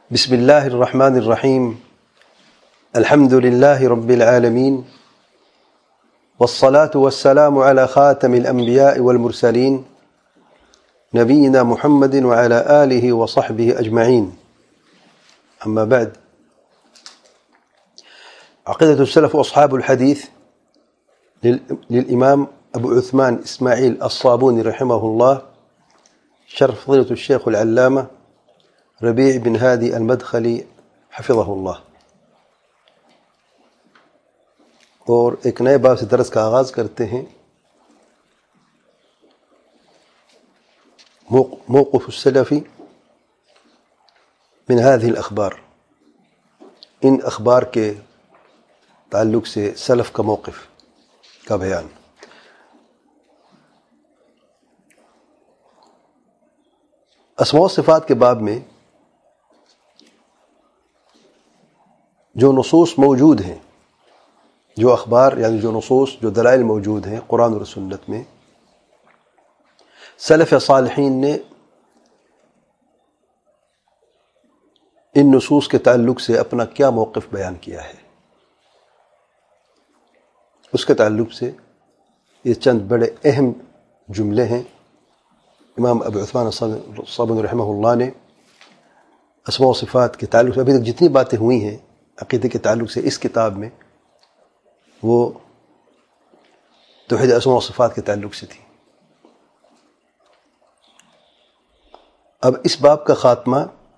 بسم الله الرحمن الرحيم الحمد لله رب العالمين والصلاة والسلام على خاتم الأنبياء والمرسلين نبينا محمد وعلى آله وصحبه أجمعين. أما بعد، عقيدة السلف وأصحاب الحديث للإمام أبو عثمان إسماعيل الصابوني رحمه الله، شرح فضيلة الشيخ العلامة ربيع بن هادي المدخلی حفظہ اللہ. اور ایک نئے باب سے درس کا آغاز کرتے ہیں. موقف السلف من هذه الاخبار، ان اخبار کے تعلق سے سلف کا موقف کا بیان. اسماء و صفات کے باب میں جو نصوص موجود ہیں، جو اخبار یعنی جو نصوص، جو دلائل موجود ہیں قرآن اور سنت میں، سلف صالحین نے ان نصوص کے تعلق سے اپنا کیا موقف بیان کیا ہے، اس کے تعلق سے یہ چند بڑے اہم جملے ہیں. امام ابو عثمان الصابونی رحمہ اللہ نے اسماء و صفات کے تعلق سے ابھی تک جتنی باتیں ہوئی ہیں عقیدے کے تعلق سے اس کتاب میں، وہ توحید اسماء و صفات کے تعلق سے تھی. اب اس باب کا خاتمہ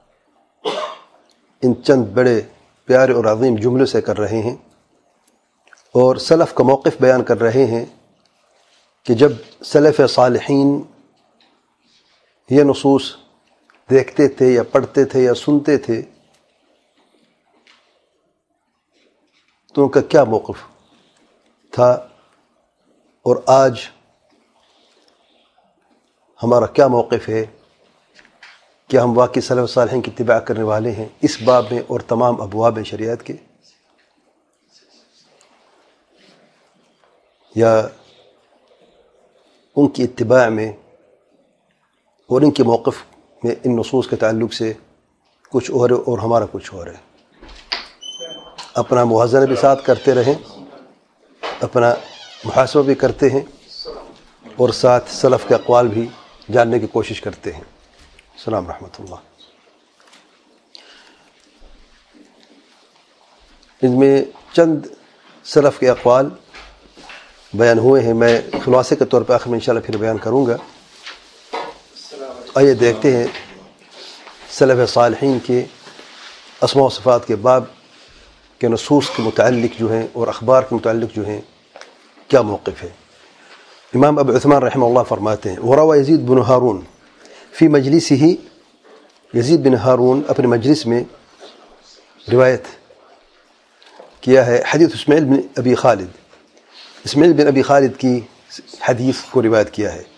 ان چند بڑے پیارے اور عظیم جملوں سے کر رہے ہیں، اور سلف کا موقف بیان کر رہے ہیں کہ جب سلف صالحین یہ نصوص دیکھتے تھے یا پڑھتے تھے یا سنتے تھے تو ان کا کیا موقف تھا، اور آج ہمارا کیا موقف ہے. کیا ہم واقعی سلف صالحین کی اتباع کرنے والے ہیں اس باب میں اور تمام ابواب شریعت کے، یا ان کی اتباع میں اور ان کے موقف میں ان نصوص کے تعلق سے کچھ اور ہے اور ہمارا کچھ اور ہے. اپنا موازنہ بھی ساتھ کرتے رہیں، اپنا محاسبہ بھی کرتے ہیں، اور ساتھ سلف کے اقوال بھی جاننے کی کوشش کرتے ہیں. السلام رحمۃ اللہ. ان میں چند سلف کے اقوال بیان ہوئے ہیں، میں خلاصے کے طور پر آخر میں انشاءاللہ پھر بیان کروں گا. آئیے دیکھتے ہیں سلف صالحین کے اسماء و صفات کے باب کے نصوص کے متعلق جو ہیں اور اخبار کے متعلق جو ہیں کیا موقف ہے. امام ابو عثمان رحمہ اللہ فرماتے ہیں: وروى یزید بن ہارون فی مجلسہ، یزید بن ہارون اپنے مجلس میں روایت کیا ہے حدیث اسماعیل بن ابی خالد، اسماعیل بن ابی خالد کی حدیث کو روایت کیا ہے.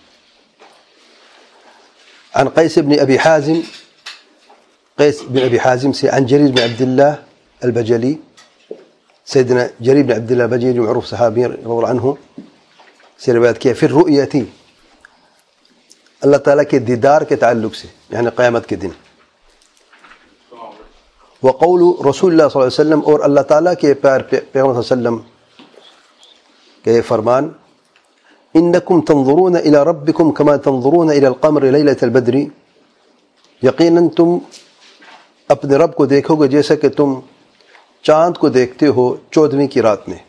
عن قیس بن ابی حازم، قیس بن ابی حازم سے، عن جریر بن عبداللہ البجلی، سیدنا جریر بن عبداللہ البجلی جو معروف صحابی رضی اللہ عنہ سے روایت کیا پھر رؤیتی، اللہ تعالیٰ کے دیدار کے تعلق سے یعنی قیامت کے دن. وقول رسول اللہ صلی اللہ علیہ وسلم، اور اللہ تعالیٰ کے پیغمبر صلی اللہ علیہ وسلم کے فرمان: انکم تنظرون الی ربکم کما تنظرون الی القمر لیلۃ البدر، یقیناً تم اپنے رب کو دیکھو گے جیسا کہ تم چاند کو دیکھتے ہو 14ویں کی رات میں.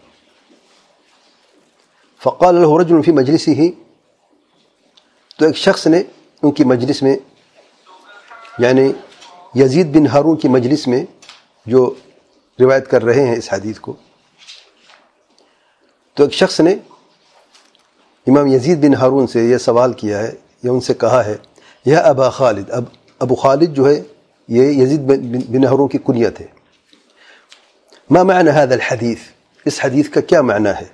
فقال له رجل فی مجلسہ، تو ایک شخص نے ان کی مجلس میں، یعنی یزید بن ہارون کی مجلس میں جو روایت کر رہے ہیں اس حدیث کو، تو ایک شخص نے امام یزید بن ہارون سے یہ سوال کیا ہے یا ان سے کہا ہے: یا ابا خالد، ابو خالد جو ہے یہ یزید بن ہارون کی کنیت ہے، ما معنی هذا الحدیث، اس حدیث کا کیا معنی ہے.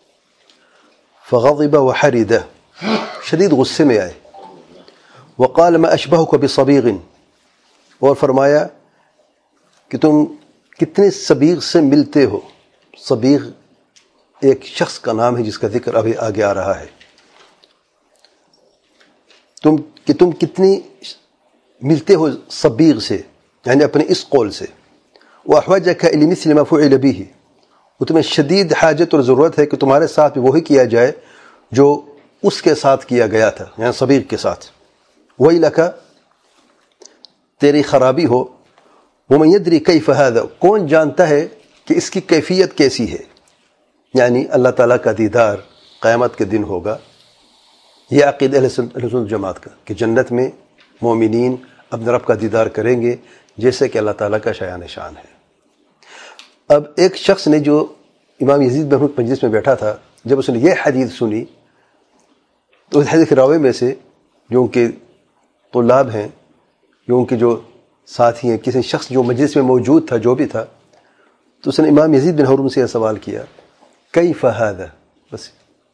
فغضب وحرد، شدید غصے میں آئے. وقال ما اشبہک بصبیغ، اور فرمایا کہ تم کتنے صبیغ سے ملتے ہو. صبیغ ایک شخص کا نام ہے جس کا ذکر ابھی آگے آ رہا ہے. تم کتنی ملتے ہو صبیغ سے، یعنی اپنے اس قول سے، وَأَحْوَجَكَ إِلَى مَا فُعِلَ بِهِ، وہ تمہیں شدید حاجت اور ضرورت ہے کہ تمہارے ساتھ بھی وہی کیا جائے جو اس کے ساتھ کیا گیا تھا، یعنی صبیغ کے ساتھ. وَيْلَكَ، تیری خرابی ہو. وَمَنْ يَدْرِي كَيْفَ هَذَا، کون جانتا ہے کہ اس کی کیفیت کیسی ہے. یعنی اللہ تعالیٰ کا دیدار قیامت کے دن ہوگا. یہ عقید اہل سنت جماعت کا کہ جنت میں مومنین اپنے رب کا دیدار کریں گے جیسے کہ اللہ تعالیٰ کا شایان شان ہے. اب ایک شخص نے جو امام یزید بن ہارون مجلس میں بیٹھا تھا، جب اس نے یہ حدیث سنی تو اس حدیث کے راوی میں سے جو ان کے طلاب ہیں، جو ان کے جو ساتھی ہیں، کسی شخص جو مجلس میں موجود تھا، جو بھی تھا، تو اس نے امام یزید بن ہارون سے یہ سوال کیا، کیف ھذا، بس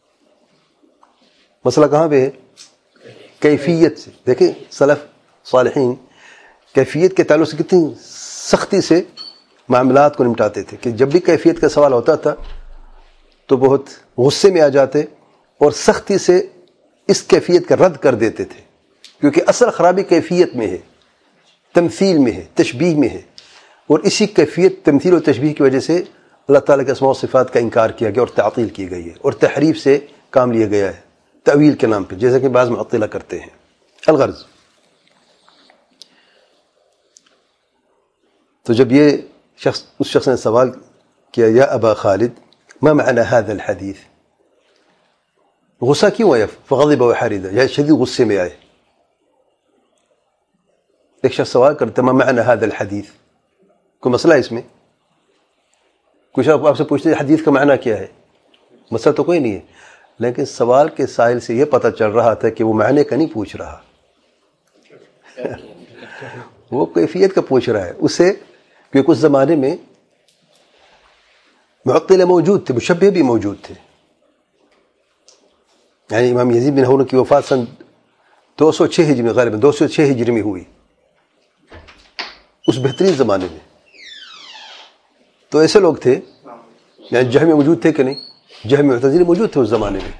مسئلہ کہاں پہ ہے؟ کیفیت سے. دیکھیں سلف صالحین کیفیت کے تعلق سے کتنی سختی سے معاملات کو نمٹاتے تھے کہ جب بھی کیفیت کا سوال ہوتا تھا تو بہت غصے میں آ جاتے اور سختی سے اس کیفیت کا رد کر دیتے تھے، کیونکہ اصل خرابی کیفیت میں ہے، تمثیل میں ہے، تشبیہ میں ہے، اور اسی کیفیت تمثیل و تشبیہ کی وجہ سے اللہ تعالیٰ کے اسماء و صفات کا انکار کیا گیا اور تعطیل کی گئی ہے اور تحریف سے کام لیا گیا ہے تأویل کے نام پہ، جیسا کہ بعض معطلہ کرتے ہیں. الغرض، تو جب یہ اس شخص نے سوال کیا، یا ابا خالد ما معنی هذا الحدیث، غصہ کیوں آیا؟ فغضب وحرد، یا شدید غصے میں آئے. ایک شخص سوال کرتا ما معنی هذا الحدیث، کوئی مسئلہ ہے اس میں؟ کچھ آپ سے پوچھتے حدیث کا معنی کیا ہے، مسئلہ تو کوئی نہیں ہے، لیکن سوال کے سائل سے یہ پتہ چل رہا تھا کہ وہ معنی کا نہیں پوچھ رہا، وہ کیفیت کا پوچھ رہا ہے. اسے کیونکہ اس زمانے میں معطلہ موجود تھے، مشبہ بھی موجود تھے. یعنی امام یزید بن ہارون کی وفات سن 206 ہجری میں، غالباً 206 ہجری میں ہوئی، اس بہترین زمانے میں. تو ایسے لوگ تھے، یعنی جہمی موجود تھے کہ نہیں، جہمی معتزلی موجود تھے اس زمانے میں.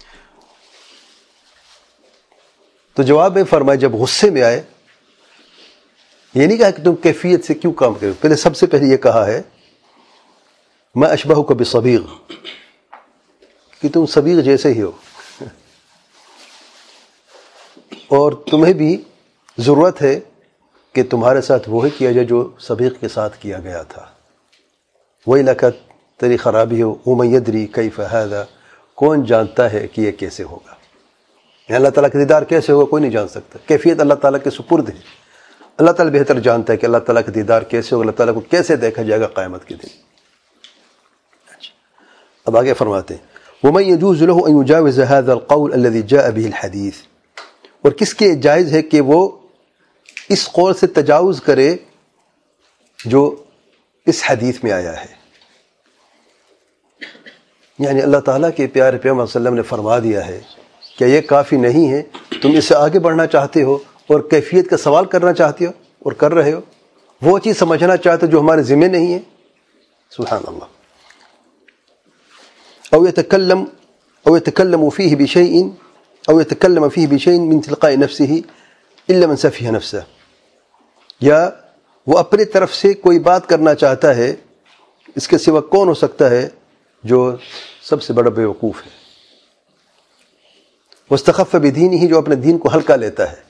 تو جواب میں فرمایا جب غصے میں آئے، یہ نہیں کہا کہ تم کیفیت سے کیوں کام کرو، پہلے سب سے پہلے یہ کہا ہے ما اشبہک بصبیغ، کہ تم صبیغ جیسے ہی ہو اور تمہیں بھی ضرورت ہے کہ تمہارے ساتھ وہی کیا جائے جو صبیغ کے ساتھ کیا گیا تھا. وَيْلَكَ، تیری خرابی ہو. وَمَنْ يَدْرِي كَيْفَ هَذَا، کون جانتا ہے کہ یہ کیسے ہوگا. یعنی اللہ تعالیٰ کا دیدار کیسے ہوگا کوئی نہیں جان سکتا، کیفیت اللہ تعالیٰ کے سپرد ہے. اللہ تعالیٰ بہتر جانتا ہے کہ اللہ تعالیٰ کا دیدار کیسے ہوگا، اللہ تعالیٰ کو کیسے دیکھا جائے گا قیامت کے دن. اب آگے فرماتے ہیں وَمَنْ يَجُوزُ لَهُ أَنْ يُجَاوِزَ هَذَا الْقَوْلَ الَّذِي جَاءَ بِهِ الْحَدِيثِ، اور کس کے جائز ہے کہ وہ اس قول سے تجاوز کرے جو اس حدیث میں آیا ہے. یعنی اللہ تعالیٰ کے پیارے پیغمبر صلی اللہ علیہ وسلم نے فرما دیا ہے کہ یہ کافی نہیں ہے، تم اس سے آگے بڑھنا چاہتے ہو اور کیفیت کا سوال کرنا چاہتے ہو اور کر رہے ہو، وہ چیز سمجھنا چاہتے ہو جو ہمارے ذمہ نہیں ہے. سبحان اللہ. او يتكلم فيه بشيء من تلقاء نفسه الا من سفه نفسه، یا وہ اپنی طرف سے کوئی بات کرنا چاہتا ہے، اس کے سوا کون ہو سکتا ہے جو سب سے بڑا بیوقوف ہے. واستخف بدینه، جو اپنے دین کو ہلکا لیتا ہے.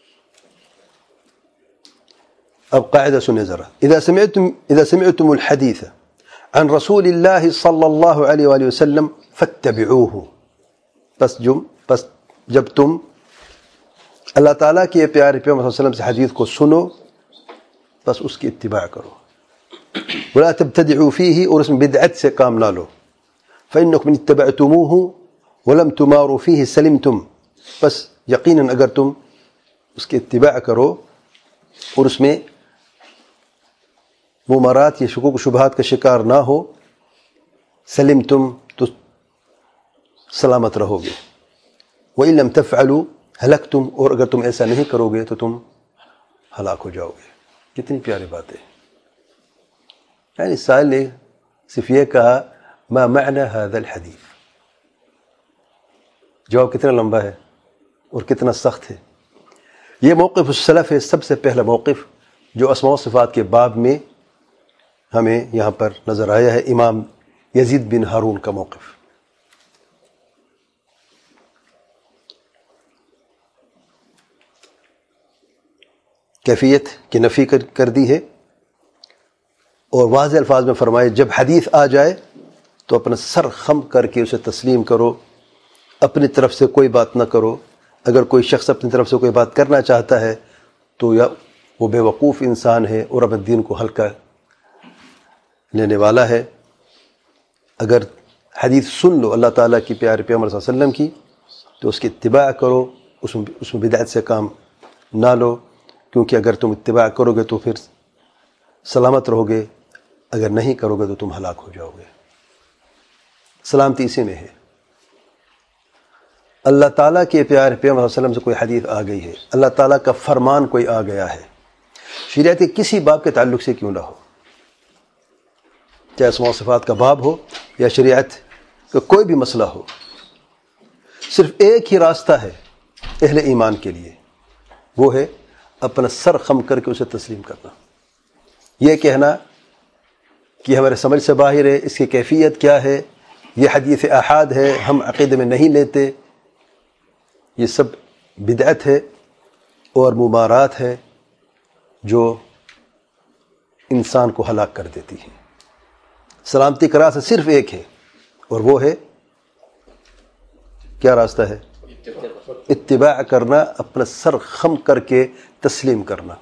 اب قاعدہ سنیں ذرا، اذا سمعتم الحدیث عن رسول اللہ صلی اللہ علیہ وآلہ وسلم فاتبعوه، پس جب تم اللہ تعالیٰ کے پیارے پیغمبر صلی اللہ علیہ وسلم سے حدیث کو سنو بس اس کی اتباع کرو. ولا تبتدعوا فيه، اور اس میں بدعت سے کام نہ لو. فإنكم من اتبعتموه ولم تماروا فيه سلمتم، بس یقیناً اگر تم اس کی اتباع کرو اور اس میں ممارات یا شکوک و شبہات کا شکار نہ ہو، سلمتم، تو سلامت رہو گے. وإن لم تفعلوا ہلکتم، اور اگر تم ایسا نہیں کرو گے تو تم ہلاک ہو جاؤ گے. کتنی پیاری بات ہے. یعنی سائل نے صرف یہ کہا ما معنی هذا الحدیث. جواب کتنا لمبا ہے اور کتنا سخت ہے. یہ موقف السلف ہے، سب سے پہلا موقف جو اسماء و صفات کے باب میں ہمیں یہاں پر نظر آیا ہے امام یزید بن ہارون کا موقف. کیفیت کی نفی کر دی ہے اور واضح الفاظ میں فرمائے جب حدیث آ جائے تو اپنا سر خم کر کے اسے تسلیم کرو، اپنی طرف سے کوئی بات نہ کرو. اگر کوئی شخص اپنی طرف سے کوئی بات کرنا چاہتا ہے تو یا وہ بے وقوف انسان ہے اور اپنے دین کو ہلکا لینے والا ہے. اگر حدیث سن لو اللہ تعالیٰ کی پیارے پیغمبر صلی اللہ علیہ وسلم کی تو اس کی اتباع کرو، اس میں بدعت سے کام نہ لو، کیونکہ اگر تم اتباع کرو گے تو پھر سلامت رہو گے، اگر نہیں کرو گے تو تم ہلاک ہو جاؤ گے. سلامتی اسی میں ہے. اللہ تعالیٰ کے پیارے پیغمبر صلی اللہ علیہ وسلم سے کوئی حدیث آ گئی ہے، اللہ تعالیٰ کا فرمان کوئی آ گیا ہے، شریعت کے کسی باب کے تعلق سے کیوں نہ ہو، چاہے اسماء و صفات کا باب ہو یا شریعت کا کوئی بھی مسئلہ ہو، صرف ایک ہی راستہ ہے اہل ایمان کے لیے، وہ ہے اپنا سر خم کر کے اسے تسلیم کرنا. یہ کہنا کہ ہمارے سمجھ سے باہر ہے، اس کی کیفیت کیا ہے، یہ حدیث احاد ہے، ہم عقیدے میں نہیں لیتے، یہ سب بدعت ہے اور ممارات ہے جو انسان کو ہلاک کر دیتی ہے. سلامتی کا راستہ صرف ایک ہے اور وہ ہے کیا راستہ ہے؟ اتباع کرنا، اپنا سر خم کر کے تسلیم کرنا.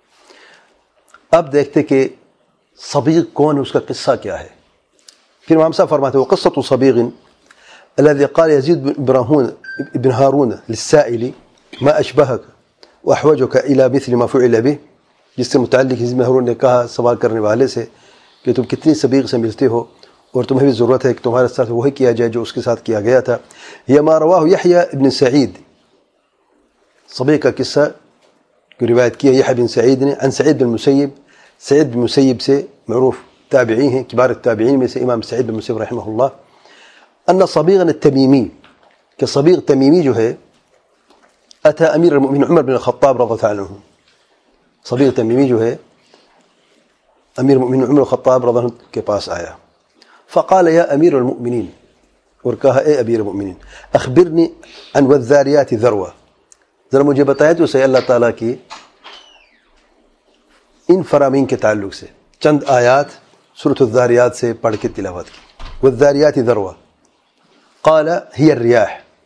اب دیکھتے کہ صبیغ کون ہے، اس کا قصہ کیا ہے. پھر امام صاحب فرماتے ہیں وقصة صبیغ الذي قال يزيد بن هارون للسائل ما أشبهك وأحوجك إلى مثل ما فعل به، جس سے متعلق یزید بن ہارون نے کہا سوال کرنے والے سے کہ تم کتنی صبیغ سے ملتے ہو اور تمہیں بھی ضرورت ہے کہ تمہارے ساتھ وہی کیا جائے جو اس کے ساتھ کیا گیا تھا. یہ ما رواہ یحییٰ ابن سعید، صبیغ کا قصہ کی روایت کی ہے یحییٰ بن سعید نے عن سعید بن مسیب. سعید بن مسیب سے معروف تابعی ہیں، کبار التابعین میں سے امام سعید بن مسیب رحمہ اللہ. ان صبیغا التمیمی، کہ صبیغ تمیمی جو ہے اتى امیر المؤمنین عمر بن الخطاب رضی اللہ عنہ. صبیغ تمیمی جو ہے امیر المؤمنین عمر الخطاب رضی اللہ عنہ کے پاس آیا. فقال یا امیر المؤمنین، اور کہا اے امیر المؤمنین اخبرنی عن والذاریات ذروا، ذرا مجھے بتائیں تو صحیح اللہ تعالیٰ کی ان فرامین کے تعلق سے چند آیات سورۃ الذاریات سے پڑھ کے تلاوت کی. والذاریات ذروا قال هي الرياح.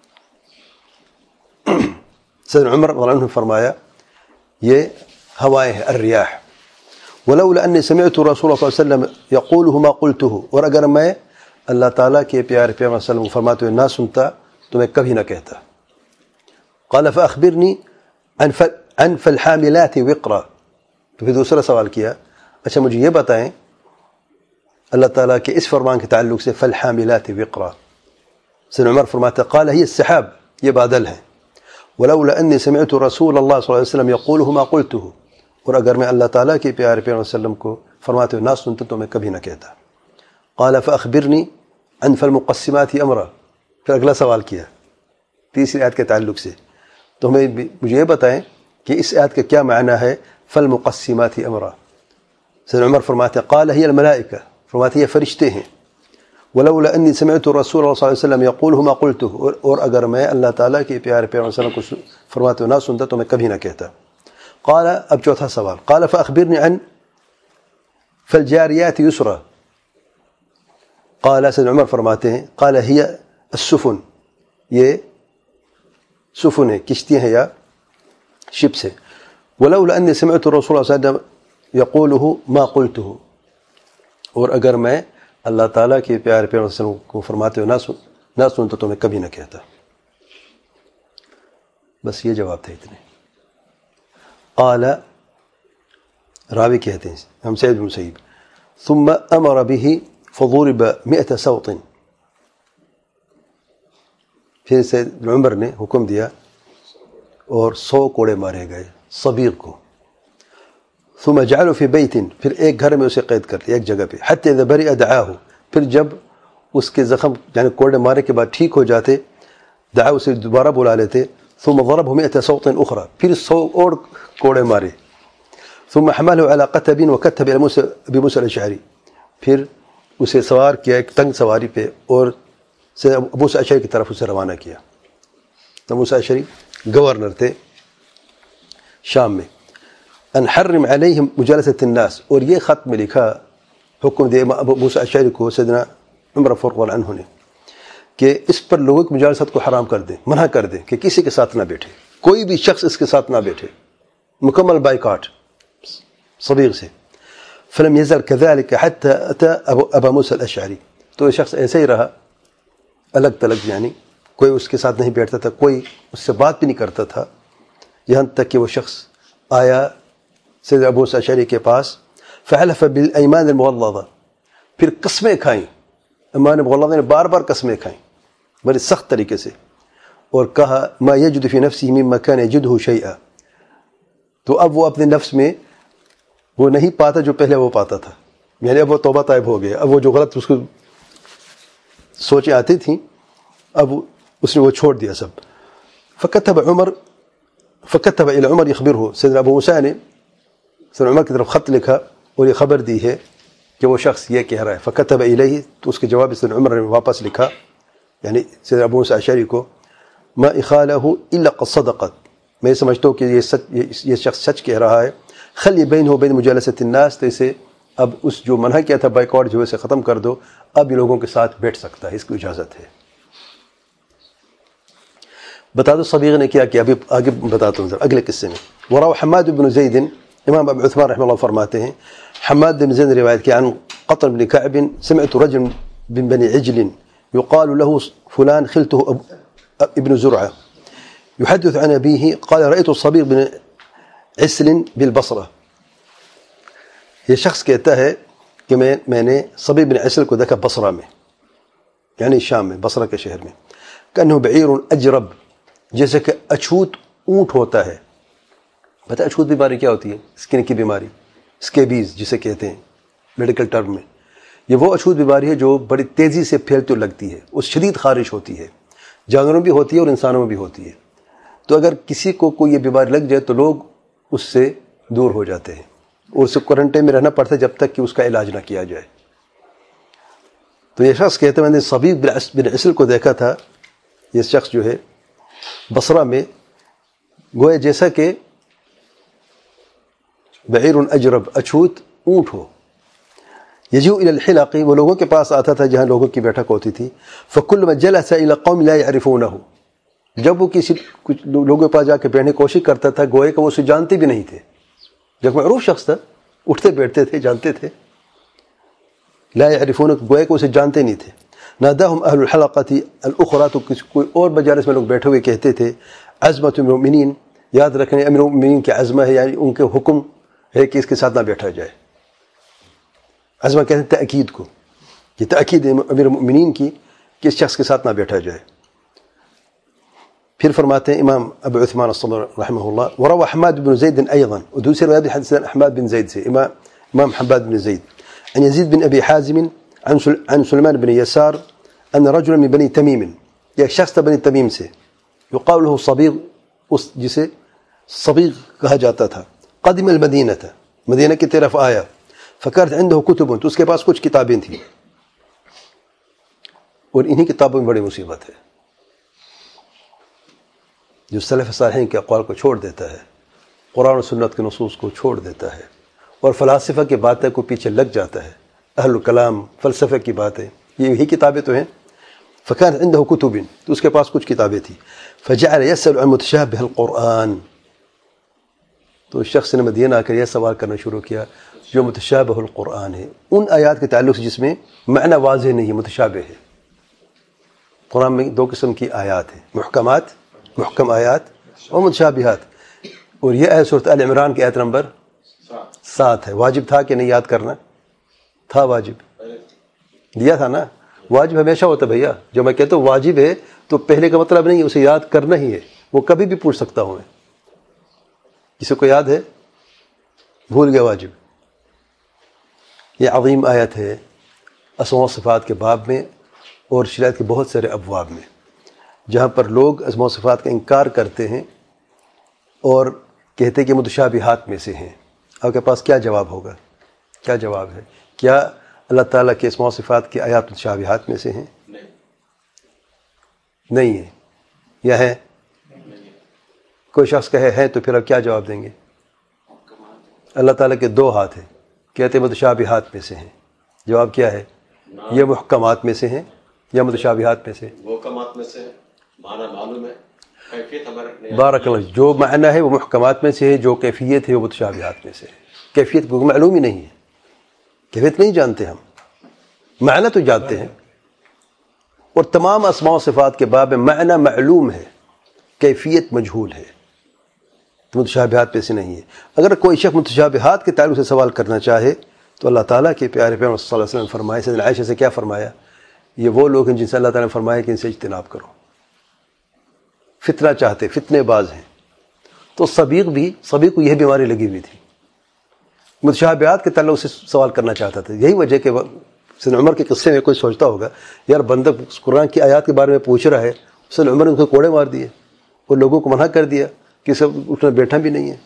سیدنا عمر رضی اللہ عنہ نے فرمایا یہ ہوائیں ہیں الریاح. ولولا انی سمعت رسول اللہ صلی اللہ علیہ وسلم یقوله ما قلته، اور اگر میں اللہ تعالیٰ کے پیارے پیغمبر صلی اللہ علیہ وسلم فرماتے ہوئے نہ سنتا تو میں کبھی نہ کہتا. قال فاخبرنی عن فالحاملات وقرا، تو پھر دوسرا سوال کیا اچھا مجھے یہ بتائیں اللہ تعالیٰ کے اس فرمان کے تعلق سے فالحاملات وقرا. سیدنا عمر فرماتے قال هي السحاب، یہ بادل ہیں. ولولا انی سمعت رسول اللہ صلی اللہ علیہ وسلم یقوله ما قلته، اور اگر میں اللہ تعالیٰ کے پیارے پیغمبر صلی اللہ علیہ وسلم کو فرماتے ہوئے نہ سنتا تو میں کبھی نہ کہتا. قال فاخبرنی عن فالمقسمات امرا، پھر اگلا سوال کیا تیسری آیت کے تعلق سے، تو مجھے یہ بتائیں کہ اس آیت کا کیا معنی ہے فالمقسمات امرا. سیدنا عمر فرماتے قال هي الملائکہ، فرماتے یہ فرشتے ہیں. ولولا انی سمعت رسول اللہ صلی اللہ علیہ وسلم یقوله ما قلته، اور اگر میں اللہ تعالیٰ کے پیارے پیغمبر صلی اللہ علیہ وسلم کو فرماتے ہوئے نہ سنتا تو میں کبھی نہ کہتا. قال، اب چوتھا سوال، قال فاخبرنی عن فالجاریات یسرا. قال، سیدنا عمر فرماتے ہیں قال هي السفن، یہ سفن ہے، کشتیاں ہیں یا شپس ہے. ولولا انی سمعت رسول اللہ صلی اللہ علیہ وسلم یقوله ما قلته، اور اگر میں اللہ تعالیٰ کے پیارے پیغمبر صلی اللہ علیہ وسلم کو فرماتے ہوئے نہ سنتا تو میں کبھی نہ کہتا. بس یہ جواب تھا اتنے. قال، راوی کہتے ہیں ہم سعید بن مسیب، ثم امر به فضرب 100 صوت، پھر سید عمر نے حکم دیا اور 100 کوڑے مارے گئے صبیغ کو. ثم جعلوا في بیت، پھر ایک گھر میں اسے قید کر دیا ایک جگہ پہ. حتی اذا برئ دعاه، پھر جب اس کے زخم یعنی کوڑے مارے کے بعد ٹھیک ہو جاتے دعا اسے دوبارہ بلا لیتے. ثم ضربه 100 صوت اخرى، پھر 100 اور کوڑے مارے. ثم حمله على قتب وكتب الى موسى ابي موسى الاشعري، پھر اسے سوار کیا ایک تنگ سواری پہ اور ابو موسیٰ اشعری کی طرف اسے روانہ کیا. تو ابو موسیٰ اشعری گورنر تھے شام میں. ان حرم علیہم مجالسۃ الناس، اور یہ خط میں لکھا، حکم دے ابو موسیٰ اشعری کو سیدنا عمر فاروق رضی اللہ عنہ نے کہ اس پر لوگوں کی مجالست کو حرام کر دیں، منع کر دیں کہ کسی کے ساتھ نہ بیٹھے، کوئی بھی شخص اس کے ساتھ نہ بیٹھے، مکمل بائیکاٹ صبیغ سے. فلم يزل كذلك حتى أتى أبا موسى الأشعري. تو یہ شخص ایسے ہی رہا الگ تلگ، یعنی کوئی اس کے ساتھ نہیں بیٹھتا تھا، کوئی اس سے بات بھی نہیں کرتا تھا، یہاں تک کہ وہ شخص آیا سید ابو موسیٰ اشعری کے پاس. فحلف بالایمان المغلظہ، پھر قسمیں کھائیں، ایمان مغلظہ نے بار بار قسمیں کھائیں بڑے سخت طریقے سے، اور کہا ما یجد فی نفسہ مما کان یجدہ شیئا. تو اب وہ اپنے نفس میں وہ نہیں پاتا جو پہلے وہ پاتا تھا، یعنی اب وہ توبہ طائب ہو گیا، اب وہ جو غلط اس کو سوچیں آتی تھیں اب اس نے وہ چھوڑ دیا سب. فکتب الی عمر یخبرہ، سیدنا ابو موسیٰ نے سیدنا عمر کی طرف خط لکھا اور یہ خبر دی ہے کہ وہ شخص یہ کہہ رہا ہے. فکتب الیہ، تو اس کے جواب سیدنا عمر نے واپس لکھا، یعنی سیدنا ابو موسیٰ اشعری کو، ما اخالہ الا قد صدقت، میں سمجھتا ہوں کہ یہ شخص سچ کہہ رہا ہے. خلی بینہ و بین مجالست الناس، تو اسے اب اس جو منع کیا تھا بائیکاٹ جو اسے ختم کر دو، اب یہ لوگوں کے ساتھ بیٹھ سکتا ہے، اس کی اجازت ہے. بتا دو صبیغ نے کیا کیا، ابھی آگے بتاتا ہوں اگلے قصے میں. وراء حماد بن زید، امام ابو عثمان رحمہ اللہ فرماتے ہیں حماد بن زید نے روایت کیا عن قطر بن كعب سمعت رجل من بني عجل يقال له فلان خلته ابن زرعة يحدث عن أبيه قال رأيت الصبيغ بن عسل بالبصرة. یہ شخص کہتا ہے کہ میں نے صبیغ بن عسل کو دیکھا بصرہ میں، یعنی شام میں، بصرہ کے شہر میں. كأنه بعير أجرب، جیسے کہ اچھوت اونٹ ہوتا ہے. پتہ ہے اچھوت بیماری کیا ہوتی ہے؟ اسکن کی بیماری، اسکیبیز جسے کہتے ہیں میڈیکل ٹرم میں. یہ وہ اچھوت بیماری ہے جو بڑی تیزی سے پھیلتی اور لگتی ہے، اس شدید خارش ہوتی ہے، جانوروں بھی ہوتی ہے اور انسانوں میں بھی ہوتی ہے. تو اگر کسی کو کوئی یہ بیماری لگ جائے تو لوگ اس سے دور ہو جاتے ہیں اور اسے کوارنٹائن میں رہنا پڑتا ہے جب تک کہ اس کا علاج نہ کیا جائے. تو یہ شخص کہتے ہیں میں نے صبیغ بن عسل کو دیکھا تھا، یہ شخص جو ہے بصرہ میں، گویا جیسا کہ بعیر اجرب، اچھوت اونٹ ہو. یجیء الی الحلق، وہ لوگوں کے پاس آتا تھا جہاں لوگوں کی بیٹھک ہوتی تھی. فکلما جلس الی قوم لا يعرفونه، جب وہ کسی کچھ لوگوں کے پاس جا کے بیٹھنے کی کوشش کرتا تھا گویا کہ وہ اسے جانتے بھی نہیں تھے، جب معروف شخص تھا، اٹھتے بیٹھتے تھے، جانتے تھے. لا يعرفونه، گویا کہ اسے جانتے نہیں تھے. ناداهم اهل الحلقه الاخرى، تو کوئی اور مجالس میں لوگ بیٹھے ہوئے کہتے تھے عزمۃ المؤمنین، یاد رکھنے امیر المؤمنین کی عزمہ ہے، یعنی ان کے حکم ہے کہ اس کے ساتھ نہ بیٹھا جائے. عزمہ کہتے ہیں تأکید کو، یہ تأکید ہے امیر المؤمنین کی کہ اس شخص کے ساتھ نہ بیٹھا جائے. پھر فرماتے ہیں امام ابو عثمان الصبر رحمہ اللہ وروى حماد بن زید ایضا، اور دوسری روایت حدیث حماد بن زید سے، امام حماد بن زید عن يزيد بن ابي حازم عن سليمان بن يسار ان رجلا من بني تميم، ایک شخص تھا بنی تمیم سے، يقال له صبیغ، اس جسے صبیغ کہا جاتا تھا. قدم المدینہ تھا، مدینہ کی طرف آیا. فكانت عنده كتب، تو اس کے پاس کچھ کتابیں تھیں، اور انہی کتابوں میں بڑی مصیبت ہے جو سلف صالحین کے اقوال کو چھوڑ دیتا ہے، قرآن و سنت کے نصوص کو چھوڑ دیتا ہے اور فلاسفہ کی باتیں کو پیچھے لگ جاتا ہے، اہل الکلام فلسفہ کی باتیں، یہی کتابیں تو ہیں. فكانت عنده كتب، تو اس کے پاس کچھ کتابیں تھیں. فجعل يسأل عن متشابه القرآن، تو اس شخص نے مدینہ آ کر یہ سوال کرنا شروع کیا جو متشابہ القرآن ہے، ان آیات کے تعلق سے جس میں معنی واضح نہیں، متشابہ ہے. قرآن میں دو قسم کی آیات ہیں، محکمات، محکم آیات، اور متشابہات. اور یہ ہے سورۃ آل عمران کی آیت نمبر 7 ہے. واجب تھا کہ نہیں یاد کرنا؟ تھا واجب، دیا تھا نا. واجب ہمیشہ ہوتا ہے بھیا، جو میں کہتا ہوں واجب ہے تو پہلے کا مطلب نہیں اسے یاد کرنا ہی ہے، وہ کبھی بھی پوچھ سکتا ہوں میں. کسی کو یاد ہے؟ بھول گیا واجب. یہ عظیم آیت ہے اسماء و صفات کے باب میں اور شریعت کے بہت سارے ابواب میں، جہاں پر لوگ اسماء و صفات کا انکار کرتے ہیں اور کہتے ہیں کہ متشابہات میں سے ہیں. آپ کے پاس کیا جواب ہوگا؟ کیا جواب ہے؟ کیا اللہ تعالیٰ کے اسماء و صفات کی آیات متشابہات میں سے ہیں؟ نہیں ہے یا ہے؟ کوئی شخص کہے ہے تو پھر آپ کیا جواب دیں گے؟ اللہ تعالیٰ کے 2 ہاتھ ہیں، کہتے متشابہات میں سے ہیں. جواب کیا ہے؟ یہ محکمات میں سے ہیں یا متشابہات میں سے؟ محکمات میں سے. معنی معلوم ہے، کیفیت ہمارے بارک اللہ. جو معنی ہے وہ محکمات میں سے ہے، جو کیفیت ہے وہ متشابہات میں سے ہے. کیفیت کو معلوم ہی نہیں ہے، کیفیت نہیں جانتے ہم، معنی تو جانتے ہیں. اور تمام اسماء و صفات کے باب میں معنی معلوم ہے، کیفیت مجہول ہے، تو متشابہات میں سے نہیں ہے. اگر کوئی شخص متشابہات کے تعلق سے سوال کرنا چاہے تو اللہ تعالیٰ کے پیارے پیغمبر صلی اللہ علیہ وسلم فرمائے، سیدنا عائشہ سے کیا فرمایا؟ یہ وہ لوگ ہیں جن سے اللہ تعالیٰ نے فرمایا کہ ان سے اجتناب کرو، فتنہ چاہتے، فتنے باز ہیں. تو صبیغ کو یہ بیماری لگی ہوئی تھی، متشابہات کے تعلق سے سوال کرنا چاہتا تھا. یہی وجہ کہ سیدنا عمر کے قصے میں کوئی سوچتا ہوگا یار بندہ قرآن کی آیات کے بارے میں پوچھ رہا ہے، سیدنا عمر نے اس کو کوڑے مار دیے اور لوگوں کو منع کر دیا کہ سب اٹھنا بیٹھا بھی نہیں ہے.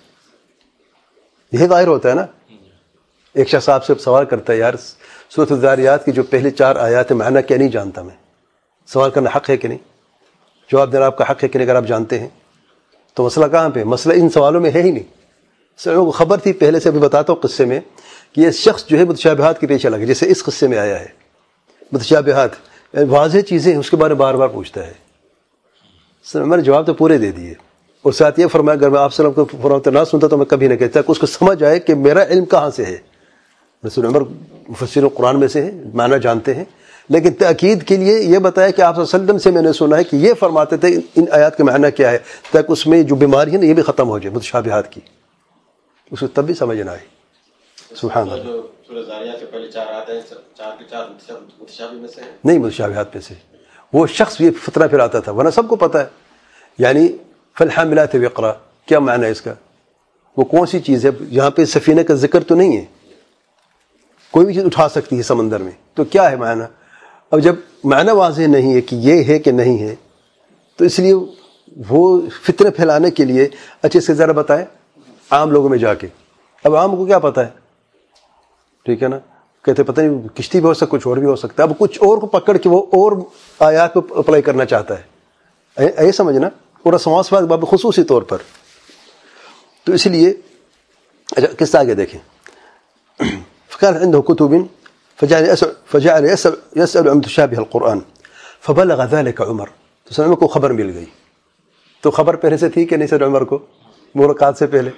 یہی ظاہر ہوتا ہے نا. ایک شخص آپ سے سوال کرتا ہے یار سورۃ الذاریات کی جو پہلی 4 آیات ہیں معنی کیا نہیں جانتا میں، سوال کرنا حق ہے کہ نہیں؟ جواب دینا آپ کا حق ہے کہ نہیں؟ اگر آپ جانتے ہیں تو مسئلہ کہاں پہ؟ مسئلہ ان سوالوں میں ہے ہی نہیں. سب کو خبر تھی پہلے سے، ابھی بتاتا ہوں قصے میں کہ یہ شخص جو ہے متشابہات کے پیچھے لگا، جیسے اس قصے میں آیا ہے. متشابہات واضح چیزیں اس کے بارے میں بار بار پوچھتا ہے. میں نے جواب تو پورے دے دیے، اور ساتھ یہ فرمایا اگر میں آپ صلی اللہ علیہ وسلم کو فرماتے نہ سنتا تو میں کبھی نہ کہتا کہ اس کو سمجھ آئے کہ میرا علم کہاں سے ہے. رسول عمر مفسر قرآن میں سے ہیں، معنی جانتے ہیں، لیکن تاکید کے لیے یہ بتایا کہ آپ صلی اللہ علیہ وسلم سے میں نے سنا ہے کہ یہ فرماتے تھے ان آیات کے معنی کیا ہے، تاکہ اس میں جو بیماری ہے نا یہ بھی ختم ہو جائے متشابہات کی. اس کو تب بھی سمجھ نہ آئی. سبحان اللہ. سورۃ ذاریات کے پہلے 4 آیات ہیں، 4 کے 4 متشابہ میں سے ہیں؟ نہیں، متشابہات میں سے. وہ شخص یہ فتنہ پھیلاتا تھا، ورنہ سب کو پتہ ہے. یعنی فالحاملات وقرا کیا معنی ہے اس کا؟ وہ کون سی چیز ہے؟ یہاں پہ سفینہ کا ذکر تو نہیں ہے، کوئی بھی چیز اٹھا سکتی ہے سمندر میں، تو کیا ہے معنی؟ اب جب معنی واضح نہیں ہے کہ یہ ہے کہ نہیں ہے تو اس لیے وہ فتنہ پھیلانے کے لیے اچھے اس سے ذرا بتائیں عام لوگوں میں جا کے. اب عام کو کیا پتہ ہے؟ ٹھیک ہے نا، کہتے پتہ نہیں کشتی بھی ہو سکتا، کچھ اور بھی ہو سکتا ہے. اب کچھ اور کو پکڑ کے وہ اور آیات پہ اپلائی کرنا چاہتا ہے، یہ سمجھنا. اور اسماء صفات باب خصوصی طور پر. تو اس لیے اچھا قصہ آگے دیکھیں. فكان عنده كتب فجعل يسأل عن متشابه القرآن فبلغ ذلك عمر. تو سیدنا عمر کو خبر مل گئی. تو خبر پہلے سے تھی کہ نہیں سیدنا عمر کو ملاقات سے پہلے؟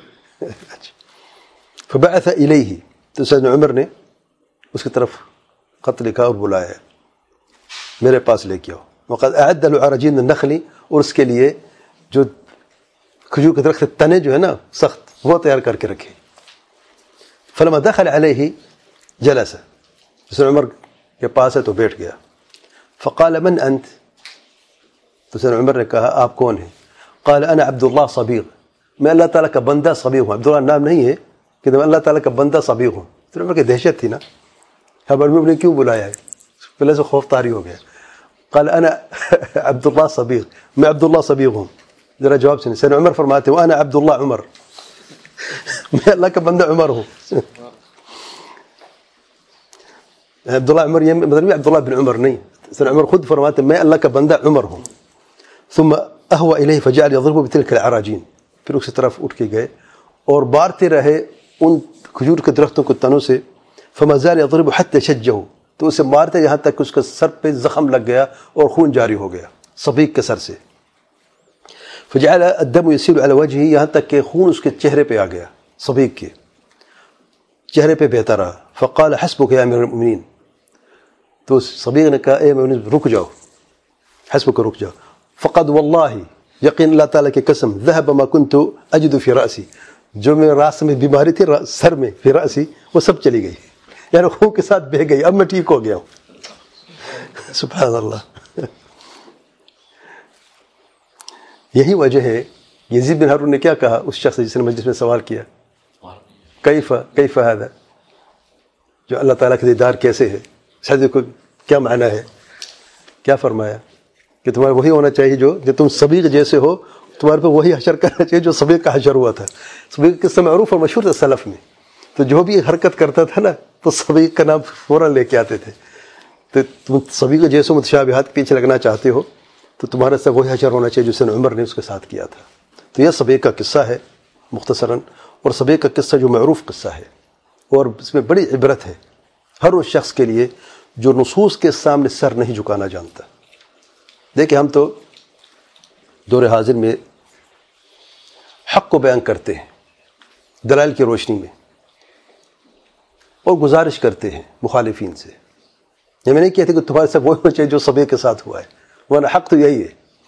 فبعث إليه. تو سیدنا عمر نے اس کی طرف خط لکھا اور بلایا میرے پاس لے کے آؤ. وقد أعد العرجين النخل، اور اس کے لیے جو کھجور کے درخت تنے جو ہے نا سخت وہ تیار کر کے رکھے. فلما دخل عليه جلس. سیدنا عمر کے پاس ہے تو بیٹھ گیا. فقال من انت؟ تو سیدنا عمر نے کہا آپ کون ہیں؟ قال انا عبد الله صبیغ. میں اللہ تعالیٰ کا بندہ صبیغ ہوں. عبداللہ نام نہیں ہے کہ میں اللہ تعالیٰ کا بندہ صبیغ ہوں. سیدنا عمر کی دہشت تھی نا، اب عمر نے کیوں بلایا ہے؟ پہلے سے خوف طاری ہو گیا. قال انا عبد الله صبیغ، میں عبداللہ صبیغ ہوں. ذرا جواب سنیں. سیدنا عمر فرماتے ہیں وانا عبداللہ عمر، میں اللہ کا بندہ عمر ہوں. عبداللہ عمر یہ مطلب عبداللہ بن عمر نہیں. سیدنا عمر خود فرماتے ہیں میں اللہ کا بندہ عمر ہوں. ثم اهوى اليه فجعل يضرب بتلك العراجين. پھر اس کی طرف اٹھ کے گئے اور بارتے رہے ان کھجور کے درختوں کو تنوں سے. فما زال يضرب حتى شجه. تو اسے مارتے یہاں تک کہ اس کے سر پہ زخم لگ گیا اور خون جاری ہو گیا صبیغ کے سر سے. فجعل الدم يسيل على وجهه. یہاں تک کہ خون اس کے چہرے پہ آ گیا، صبیغ کے چہرے پہ بہتا رہا. فقال حسبك يا امير المؤمنين. تو صبیغ نے کہا اے مومن رک جاؤ، حسبك رک جاؤ. فقد والله یقین اللہ تعالیٰ کی قسم ذهب ما كنت اجد في رأسي. جو میرے راس میں بیماری تھی سر میں في رأسي وہ سب چلی گئی، یعنی خون کے ساتھ بہہ گئی. اب میں ٹھیک ہو گیا ہوں. سبحان اللہ. یہی وجہ ہے یزید بن ہارون نے کیا کہا اس شخص جس نے مجلس میں سوال کیا کیف هذا، جو اللہ تعالیٰ کا دیدار کیسے ہے، شاید کو کیا معنی ہے؟ کیا فرمایا کہ تمہارا وہی ہونا چاہیے جو تم صبیغ جیسے ہو، تمہارے پہ وہی حشر کرنا چاہیے جو صبیغ کا حشر ہوا تھا. صبیغ قصہ معروف اور مشہور تھا سلف میں. تو جو بھی حرکت کرتا تھا نا تو سبھی کا نام فوراً لے کے آتے تھے. تو تم سبھی کو جیسے متشابہات کے پیچھے لگنا چاہتے ہو تو تمہارے ساتھ وہی حشر ہونا چاہیے جو عمر نے اس کے ساتھ کیا تھا. تو یہ سبیق کا قصہ ہے مختصراً، اور سبیق کا قصہ جو معروف قصہ ہے اور اس میں بڑی عبرت ہے ہر اس شخص کے لیے جو نصوص کے سامنے سر نہیں جھکانا جانتا. دیکھیں ہم تو دور حاضر میں حق کو بیان کرتے ہیں دلائل کی روشنی میں، اور گزارش کرتے ہیں مخالفین سے. یہ میں نہیں کہتے کہ تمہارے ساتھ وہ ہونا چاہیے جو سبھی کے ساتھ ہوا ہے، ورنہ حق تو یہی ہے.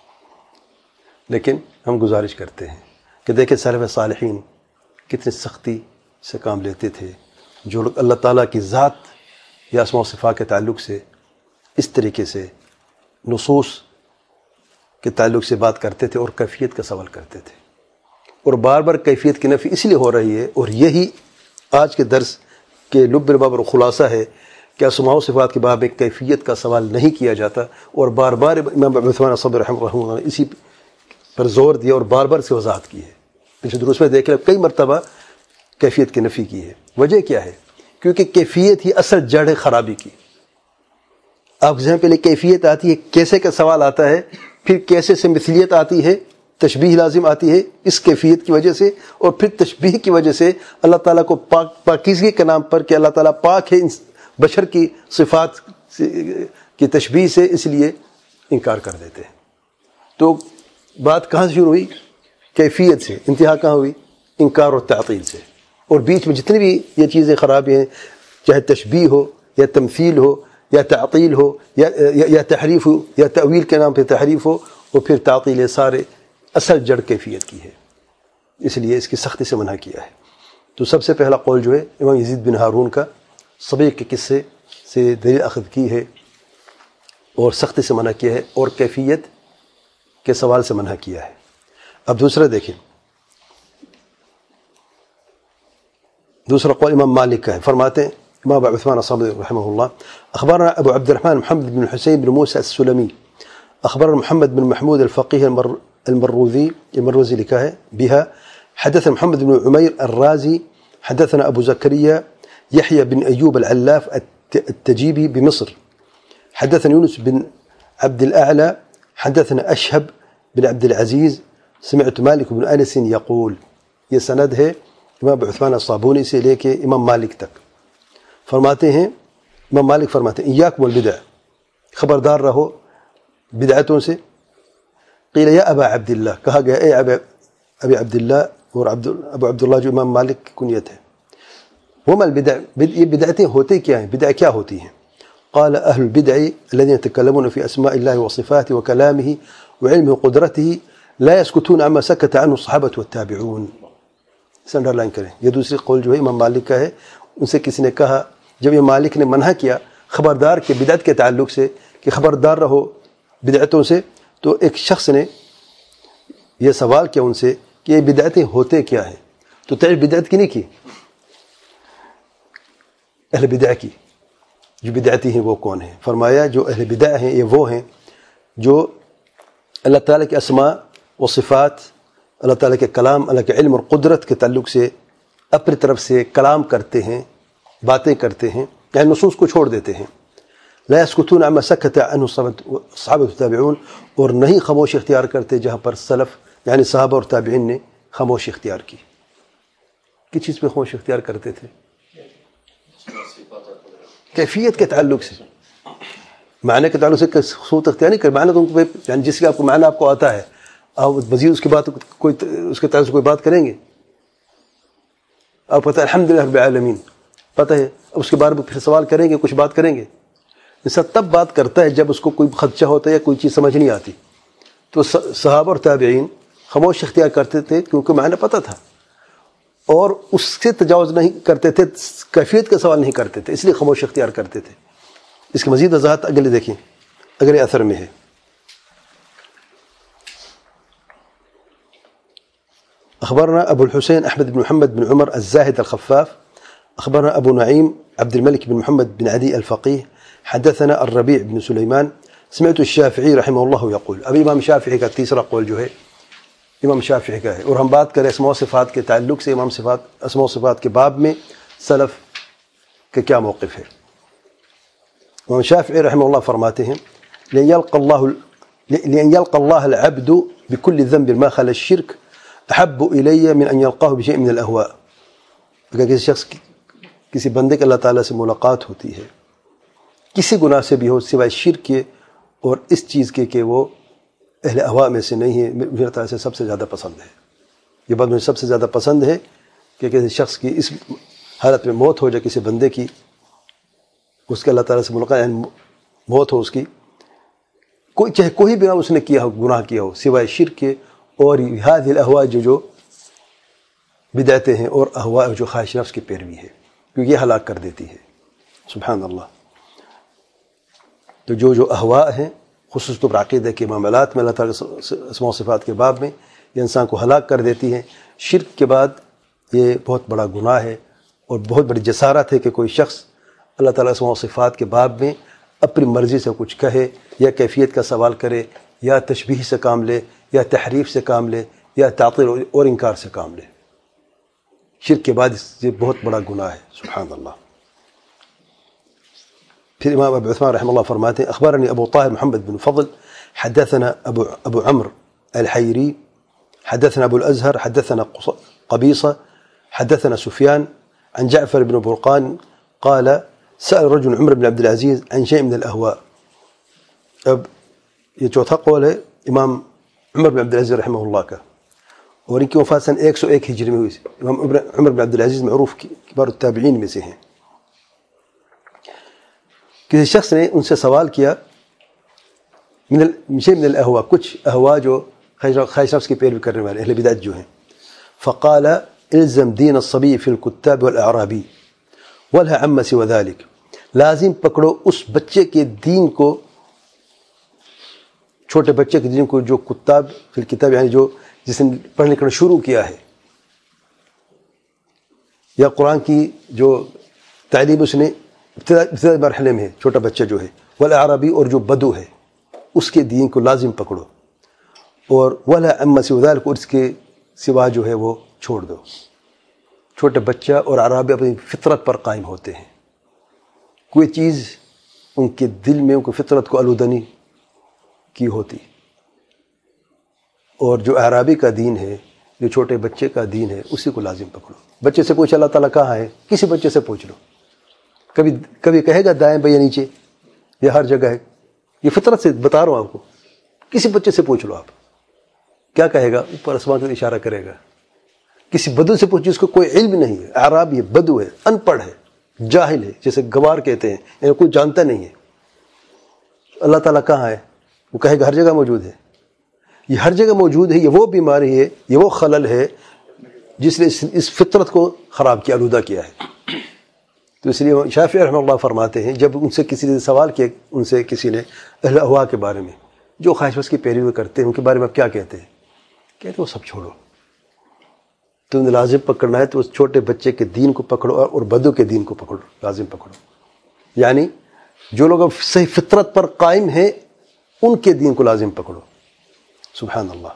لیکن ہم گزارش کرتے ہیں کہ دیکھیں سلف صالحین کتنی سختی سے کام لیتے تھے، جو لوگ اللہ تعالیٰ کی ذات یا اسماء و صفات کے تعلق سے اس طریقے سے نصوص کے تعلق سے بات کرتے تھے اور کیفیت کا سوال کرتے تھے. اور بار بار کیفیت کی نفی اس لیے ہو رہی ہے، اور یہی آج کے درس کے لب الباب اور خلاصہ ہے کہ اسماء و صفات کے باب میں کیفیت کا سوال نہیں کیا جاتا. اور بار بار امام ابو عثمان الصبری رحمہ اللہ نے اسی پر زور دیا اور بار بار سے وضاحت کی ہے. پچھلے دروس میں دیکھ لیں کئی مرتبہ کیفیت کی نفی کی ہے. وجہ کیا ہے؟ کیونکہ کیفیت ہی اصل جڑ ہے خرابی کی. آپ ذہن پہلے کیفیت آتی ہے، کیسے کا سوال آتا ہے، پھر کیسے سے مثلیت آتی ہے، تشبیہ لازم آتی ہے اس کیفیت کی وجہ سے، اور پھر تشبیہ کی وجہ سے اللہ تعالیٰ کو پاکیزگی کے نام پر کہ اللہ تعالیٰ پاک ہے بشر کی صفات کی تشبیہ سے، اس لیے انکار کر دیتے ہیں. تو بات کہاں سے شروع ہوئی؟ کیفیت سے. انتہا کہاں ہوئی؟ انکار اور تعطیل سے. اور بیچ میں جتنی بھی یہ چیزیں خرابی ہیں، چاہے تشبیہ ہو یا تمثیل ہو یا تعطیل ہو یا تحریف ہو یا تأویل کے نام پہ تحریف ہو، اور پھر تعطیل، سارے اصل جڑ کیفیت کی ہے. اس لیے اس کی سختی سے منع کیا ہے. تو سب سے پہلا قول جو ہے امام یزید بن ہارون کا سبیق کے قصے سے دلیل اخذ کی ہے اور سختی سے منع کیا ہے، اور کیفیت کے سوال سے منع کیا ہے. اب دوسرا دیکھیں، دوسرا قول امام مالک کا ہے. فرماتے ہیں امام ابو عثمان الصبری رحمہ اللہ: اخبرنا ابو عبد الرحمن محمد بن حسين بن موسى السلمي اخبرنا محمد بن محمود الفقيه المروزي لکھا ہے بها. حدثنا محمد بن عمير الرازي حدثنا ابو زكريا يحيى بن ايوب العلاف التجيبي بمصر حدثنا يونس بن عبد الاعلى حدثنا اشهب بن عبد العزيز سمعت مالك بن انس يقول. یہ سند ہے امام ابو عثمان الصابونی سے لے کے امام مالک تک. فرماتے ہیں امام مالک فرماتے ہیں: ایاکم البدع، خبردار رہو بدعتوں سے. قیل یا ابا عبداللہ، کہا گیا اے ابی عبداللہ، اور ابو عبداللہ جو امام مالک کی کنیت ہے. وما البدع، یہ بدعتیں ہوتے کیا ہیں؟ بدع کیا ہوتی ہیں؟ قال اہل البدع الذين يتكلمون في اسماء الله وصفاته وكلامه وعلمه وقدرته لا يسكتون عما سكت عنه الصحابة والتابعون. اس انڈر لائن کریں، یہ دوسری قول جو ہے امام مالک کا ہے. ان سے کسی نے کہا جب یہ مالک نے منع کیا خبردار کے بدعت کے تعلق سے کہ خبردار رہو بدعتوں سے، تو ایک شخص نے یہ سوال کیا ان سے کہ یہ بدعتیں ہوتے کیا ہیں؟ تو تعریف بدعت کی نہیں کی، اہل بدع کی. جو بدعتی ہیں وہ کون ہیں؟ فرمایا جو اہل بدع ہیں یہ وہ ہیں جو اللہ تعالیٰ کے اسماء و صفات، اللہ تعالیٰ کے کلام، اللہ کے علم اور قدرت کے تعلق سے اپنی طرف سے کلام کرتے ہیں، باتیں کرتے ہیں، یعنی نصوص کو چھوڑ دیتے ہیں. لا يسكتون عما سكت عنه الصحابة والتابعون، اور نہیں خاموشی اختیار کرتے جہاں پر سلف یعنی صحابہ اور تابعین نے خاموشی اختیار کی. کس چیز پہ خاموشی اختیار کرتے تھے؟ کیفیت کے تعلق سے، معنی کے تعلق سے صوت اختیار نہیں کر. معنی تو یعنی جس کا آپ کو معنی آپ کو آتا ہے، آپ مزید اس کے بعد کوئی اس کے تعلق سے کوئی بات کریں گے؟ آپ پتہ ہے الحمدللہ رب العالمین پتہ ہے، اس کے بارے میں پھر سوال کریں گے، کچھ بات کریں گے. انسان تب بات کرتا ہے جب اس کو کوئی خدشہ ہوتا ہے یا کوئی چیز سمجھ نہیں آتی. تو صحابہ اور تابعین خاموش اختیار کرتے تھے کیونکہ معنی پتہ تھا، اور اس سے تجاوز نہیں کرتے تھے، کیفیت کا سوال نہیں کرتے تھے، اس لیے خاموش اختیار کرتے تھے. اس کی مزید وضاحت اگلے دیکھیں، اگلے اثر میں ہے. اخبرنا ابو الحسين احمد بن محمد بن عمر الزاهد الخفاف اخبرنا ابو نعيم عبد الملك بن محمد بن عدي الفقيه حدثنا الربيع بن سليمان سمعت الشافعي رحمه الله يقول. ابھی امام شافعی کا تیسرا قول جو ہے امام شافعی کا ہے، اور ہم بات کریں اسماء و صفات کے تعلق سے. اسماء و صفات کے باب میں سلف کا کیا موقف ہے. امام شافعی رحمہ اللہ فرماتے ہیں لأن يلقى الله العبد بكل ذنب ما خلا الشرك أحب إلي من أن يلقاه بشيء من الأهواء. اگر کسی بندے کے اللہ تعالیٰ سے ملاقات ہوتی ہے کسی گناہ سے بھی ہو سوائے شرک کے اور اس چیز کے کہ وہ اہل اہواء میں سے نہیں ہے، میرے تعالیٰ سے سب سے زیادہ پسند ہے. یہ بات مجھے سب سے زیادہ پسند ہے کہ کسی شخص کی اس حالت میں موت ہو جائے، کسی بندے کی اس کے اللہ تعالیٰ سے ملاقات یعنی موت ہو اس کی، چاہے کوئی بھی اس نے کیا ہو، گناہ کیا ہو سوائے شرک کے اور هذه الاہواء جو بدعتیں ہیں اور اہواء جو خواہش نفس کی پیروی ہے، کیونکہ یہ ہلاک کر دیتی ہے. سبحان اللہ. تو جو اہواء ہیں خصوص طور پر عقیدہ کے معاملات میں اللہ تعالیٰ اسماء و صفات کے باب میں یہ انسان کو ہلاک کر دیتی ہیں. شرک کے بعد یہ بہت بڑا گناہ ہے اور بہت بڑی جسارت ہے کہ کوئی شخص اللہ تعالیٰ اسماء و صفات کے باب میں اپنی مرضی سے کچھ کہے یا کیفیت کا سوال کرے یا تشبیہ سے کام لے یا تحریف سے کام لے یا تعطیل اور انکار سے کام لے. شرک کے بعد یہ بہت بڑا گناہ ہے. سبحان اللہ. پھر امام ابو عثمان رحمہ اللہ فرماتے ہیں اخبرني ابو طاهر محمد بن فضل حدثنا ابو عمرو الحيري حدثنا ابو الازهر حدثنا قبيصة حدثنا سفيان عن جعفر بن برقان قال سأل رجل عمر بن عبد العزيز عن شيء من الاهواء. اب یہ چوتھا قول ہے امام عمر بن عبد العزيز رحمہ اللہ کا، اور ان کی وفات سن 101 ہجری میں ہوئی. امام عمر بن عبد العزيز معروف کبار التابعین میں سے ہیں. کسی شخص نے ان سے سوال کیا شيء من الاہواء، کچھ اہواء جو خواہش نفس کی پیروی کرنے والے اہل بدعت جو ہیں. فقال الزم دین الصبی فی الکتاب والاعرابی ولها عما سوى ذلك. لازم پکڑو اس بچے کے دین کو، چھوٹے بچے کے دین کو جو کتاب فی الکتاب یعنی جو جس نے پڑھنے لکھنا شروع کیا ہے یا قرآن کی جو تعلیم اس نے ابتدائی مرحلے میں ہے، چھوٹا بچہ جو ہے، والاعرابی اور جو بدو ہے اس کے دین کو لازم پکڑو، اور ولا عما سوى ذلك اور اس کے سوا جو ہے وہ چھوڑ دو. چھوٹے بچہ اور عرابی اپنی فطرت پر قائم ہوتے ہیں، کوئی چیز ان کے دل میں ان کی فطرت کو آلودہ نہیں کی ہوتی. اور جو عرابی کا دین ہے، جو چھوٹے بچے کا دین ہے، اسی کو لازم پکڑو. بچے سے پوچھ اللہ تعالیٰ کہاں ہے، کسی بچے سے پوچھ لو، کبھی کہے گا دائیں بھیا نیچے، یہ ہر جگہ ہے. یہ فطرت سے بتا رہا ہوں آپ کو. کسی بچے سے پوچھ لو آپ، کیا کہے گا؟ اوپر آسمان کا اشارہ کرے گا. کسی بدو سے پوچھ جس کو کوئی علم نہیں ہے، عرابی ہے، بدو ہے، ان پڑھ ہے، جاہل ہے، جیسے گوار کہتے ہیں، یعنی کوئی جانتا نہیں ہے اللہ تعالیٰ کہاں ہے، وہ کہے گا ہر جگہ موجود ہے. یہ ہر جگہ موجود ہے، یہ وہ بیماری ہے، یہ وہ خلل ہے جس نے اس فطرت کو خراب کیا، آلودہ کیا ہے. تو اس لیے شافعی رحمہ اللہ فرماتے ہیں جب ان سے کسی نے سوال کیا، ان سے کسی نے اہل اہواء کے بارے میں جو خواہش بس کی پیروی کرتے ہیں ان کے بارے میں آپ کیا کہتے ہیں؟ کہتے وہ سب چھوڑو، تم نے لازم پکڑنا ہے تو اس چھوٹے بچے کے دین کو پکڑو اور بدو کے دین کو پکڑو، لازم پکڑو. یعنی جو لوگ صحیح فطرت پر قائم ہیں ان کے دین کو لازم پکڑو. سبحان اللہ.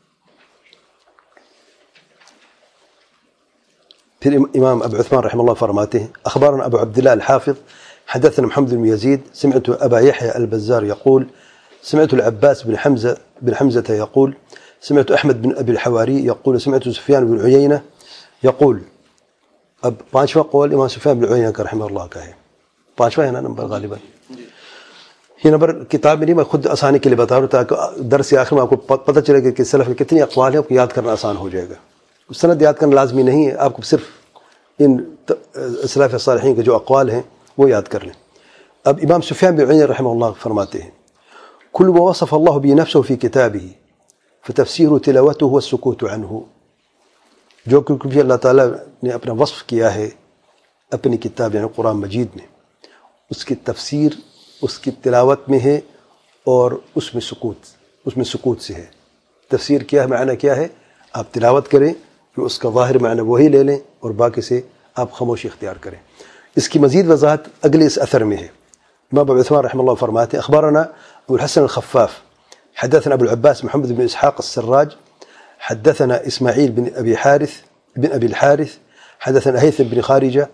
پھر امام ابو عثمان رحمہ اللہ فرماتے ہیں اخبارنا ابو عبد الله الحافظ حدثنا محمد بن يزيد سمعت ابا يحيى البزار يقول سمعت العباس بن حمزة يقول سمعت احمد بن ابي الحواري يقول سمعت سفيان بن عيينة يقول. اب پانچواں قول امام سفیان بن عیینہ کا رحمہ اللہ کا ہے. پانچواں ہے نا نمبر غالباً. یہ نمبر کتاب میں نہیں، میں خود آسانی کے لیے بتا رہا ہوں تاکہ درس آخر میں آپ کو پتہ چلے کہ سلف کے کتنی اقوال ہیں، آپ کو یاد کرنا آسان ہو جائے گا. سند یاد کرنا لازمی نہیں ہے، آپ کو صرف ان سلف صالحین کے جو اقوال ہیں وہ یاد کر لیں. اب امام سفیان بن عیینہ رحمہ اللہ فرماتے ہیں کل ما وصف الله به نفسه في كتابه فتفسير تلاوته والسكوت عنه. جو کچھ اللہ تعالیٰ نے اپنا وصف کیا ہے اپنی کتاب یعنی قرآن مجید میں، اس کی تفسیر اس کی تلاوت میں ہے اور اس میں سکوت سے ہے. تفسیر کیا ہے، معنی کیا ہے؟ آپ تلاوت کریں کہ اس کا ظاہر معنی وہی لے لیں اور باقی سے آپ خاموشی اختیار کریں. اس کی مزید وضاحت اگلے اس اثر میں ہے. امام ابو عثمان رحمہ اللہ فرماتے ہیں اخبارنا ابو الحسن الخفاف حدثنا ابو العباس محمد بن اسحاق السراج حدثنا اسماعيل بن ابي الحارث حدثنا هيثم بن خارجة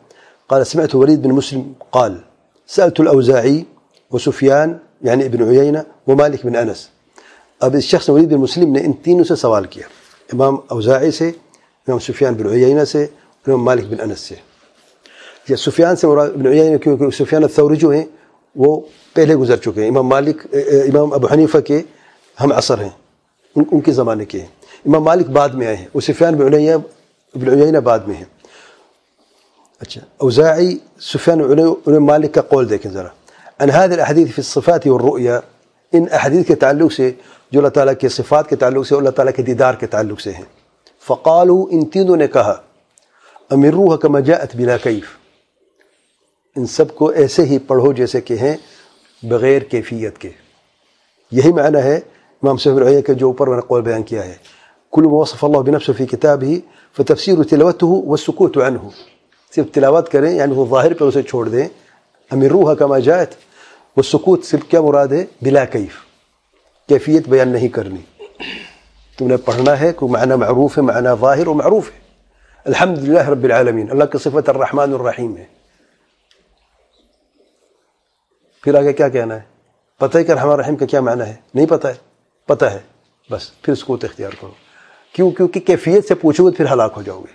قال سمعت وليد بن مسلم قال سألت الأوزاعي وسفيان يعني ابن عيينة ومالك بن أنس. اب اس شخص ولید بن مسلم نے ان تینوں سے سوال کیا، امام اوزاعی سے، امام سفیان بن عیینہ سے، امام مالک بن انس سے. یہ سفیان سے مراد ابن عیینہ کیونکہ سفیان الثوری جو ہیں وہ پہلے گزر چکے ہیں، امام ابو حنیفہ کے ہم عصر ہیں، ان کے زمانے کے ہیں. امام مالک بعد میں آئے ہیں، وہ سفیان بن عیینہ بعد میں ہیں. اچھا، اوزاعی، سفیان بن مالک کا قول دیکھیں ذرا. عن هذه الاحاديث في الصفات والرؤيا، ان احادیث کے تعلق سے جو اللہ تعالیٰ کے صفات کے تعلق سے اور اللہ تعالیٰ کے دیدار کے تعلق سے ہیں. فقالوا، ان تینوں نے کہا، امروها كما جاءت بلا کیف، ان سب کو ایسے ہی پڑھو جیسے کہ ہیں بغیر کیفیت کے. یہی معنی ہے امام صاحب العیہ کے جو اوپر میں نے قول بیان کیا ہے، کل ما وصف اللہ بنفسه في كتابه فتفسير تلاوته والسكوت عنه. صرف تلاوت کریں یعنی وہ ظاہر پہ اسے چھوڑ دیں. امروها كما جاءت، والسکوت صرف کیا مراد ہے؟ بلا کیف، کیفیت بیان نہیں کرنی. تم نے پڑھنا ہے، کوئی معنی معروف ہے، معنی ظاہر و معروف ہے. الحمدللہ رب العالمین، اللہ کی صفت الرحمن الرحیم ہے. پھر آگے کیا کہنا ہے؟ پتہ ہے کہ الرحمن الرحیم کا کیا معنی ہے؟ نہیں پتہ ہے؟ پتہ ہے، بس پھر سکوت اختیار کرو. کیونکہ کیفیت سے پوچھو گے پھر ہلاک ہو جاؤ گے.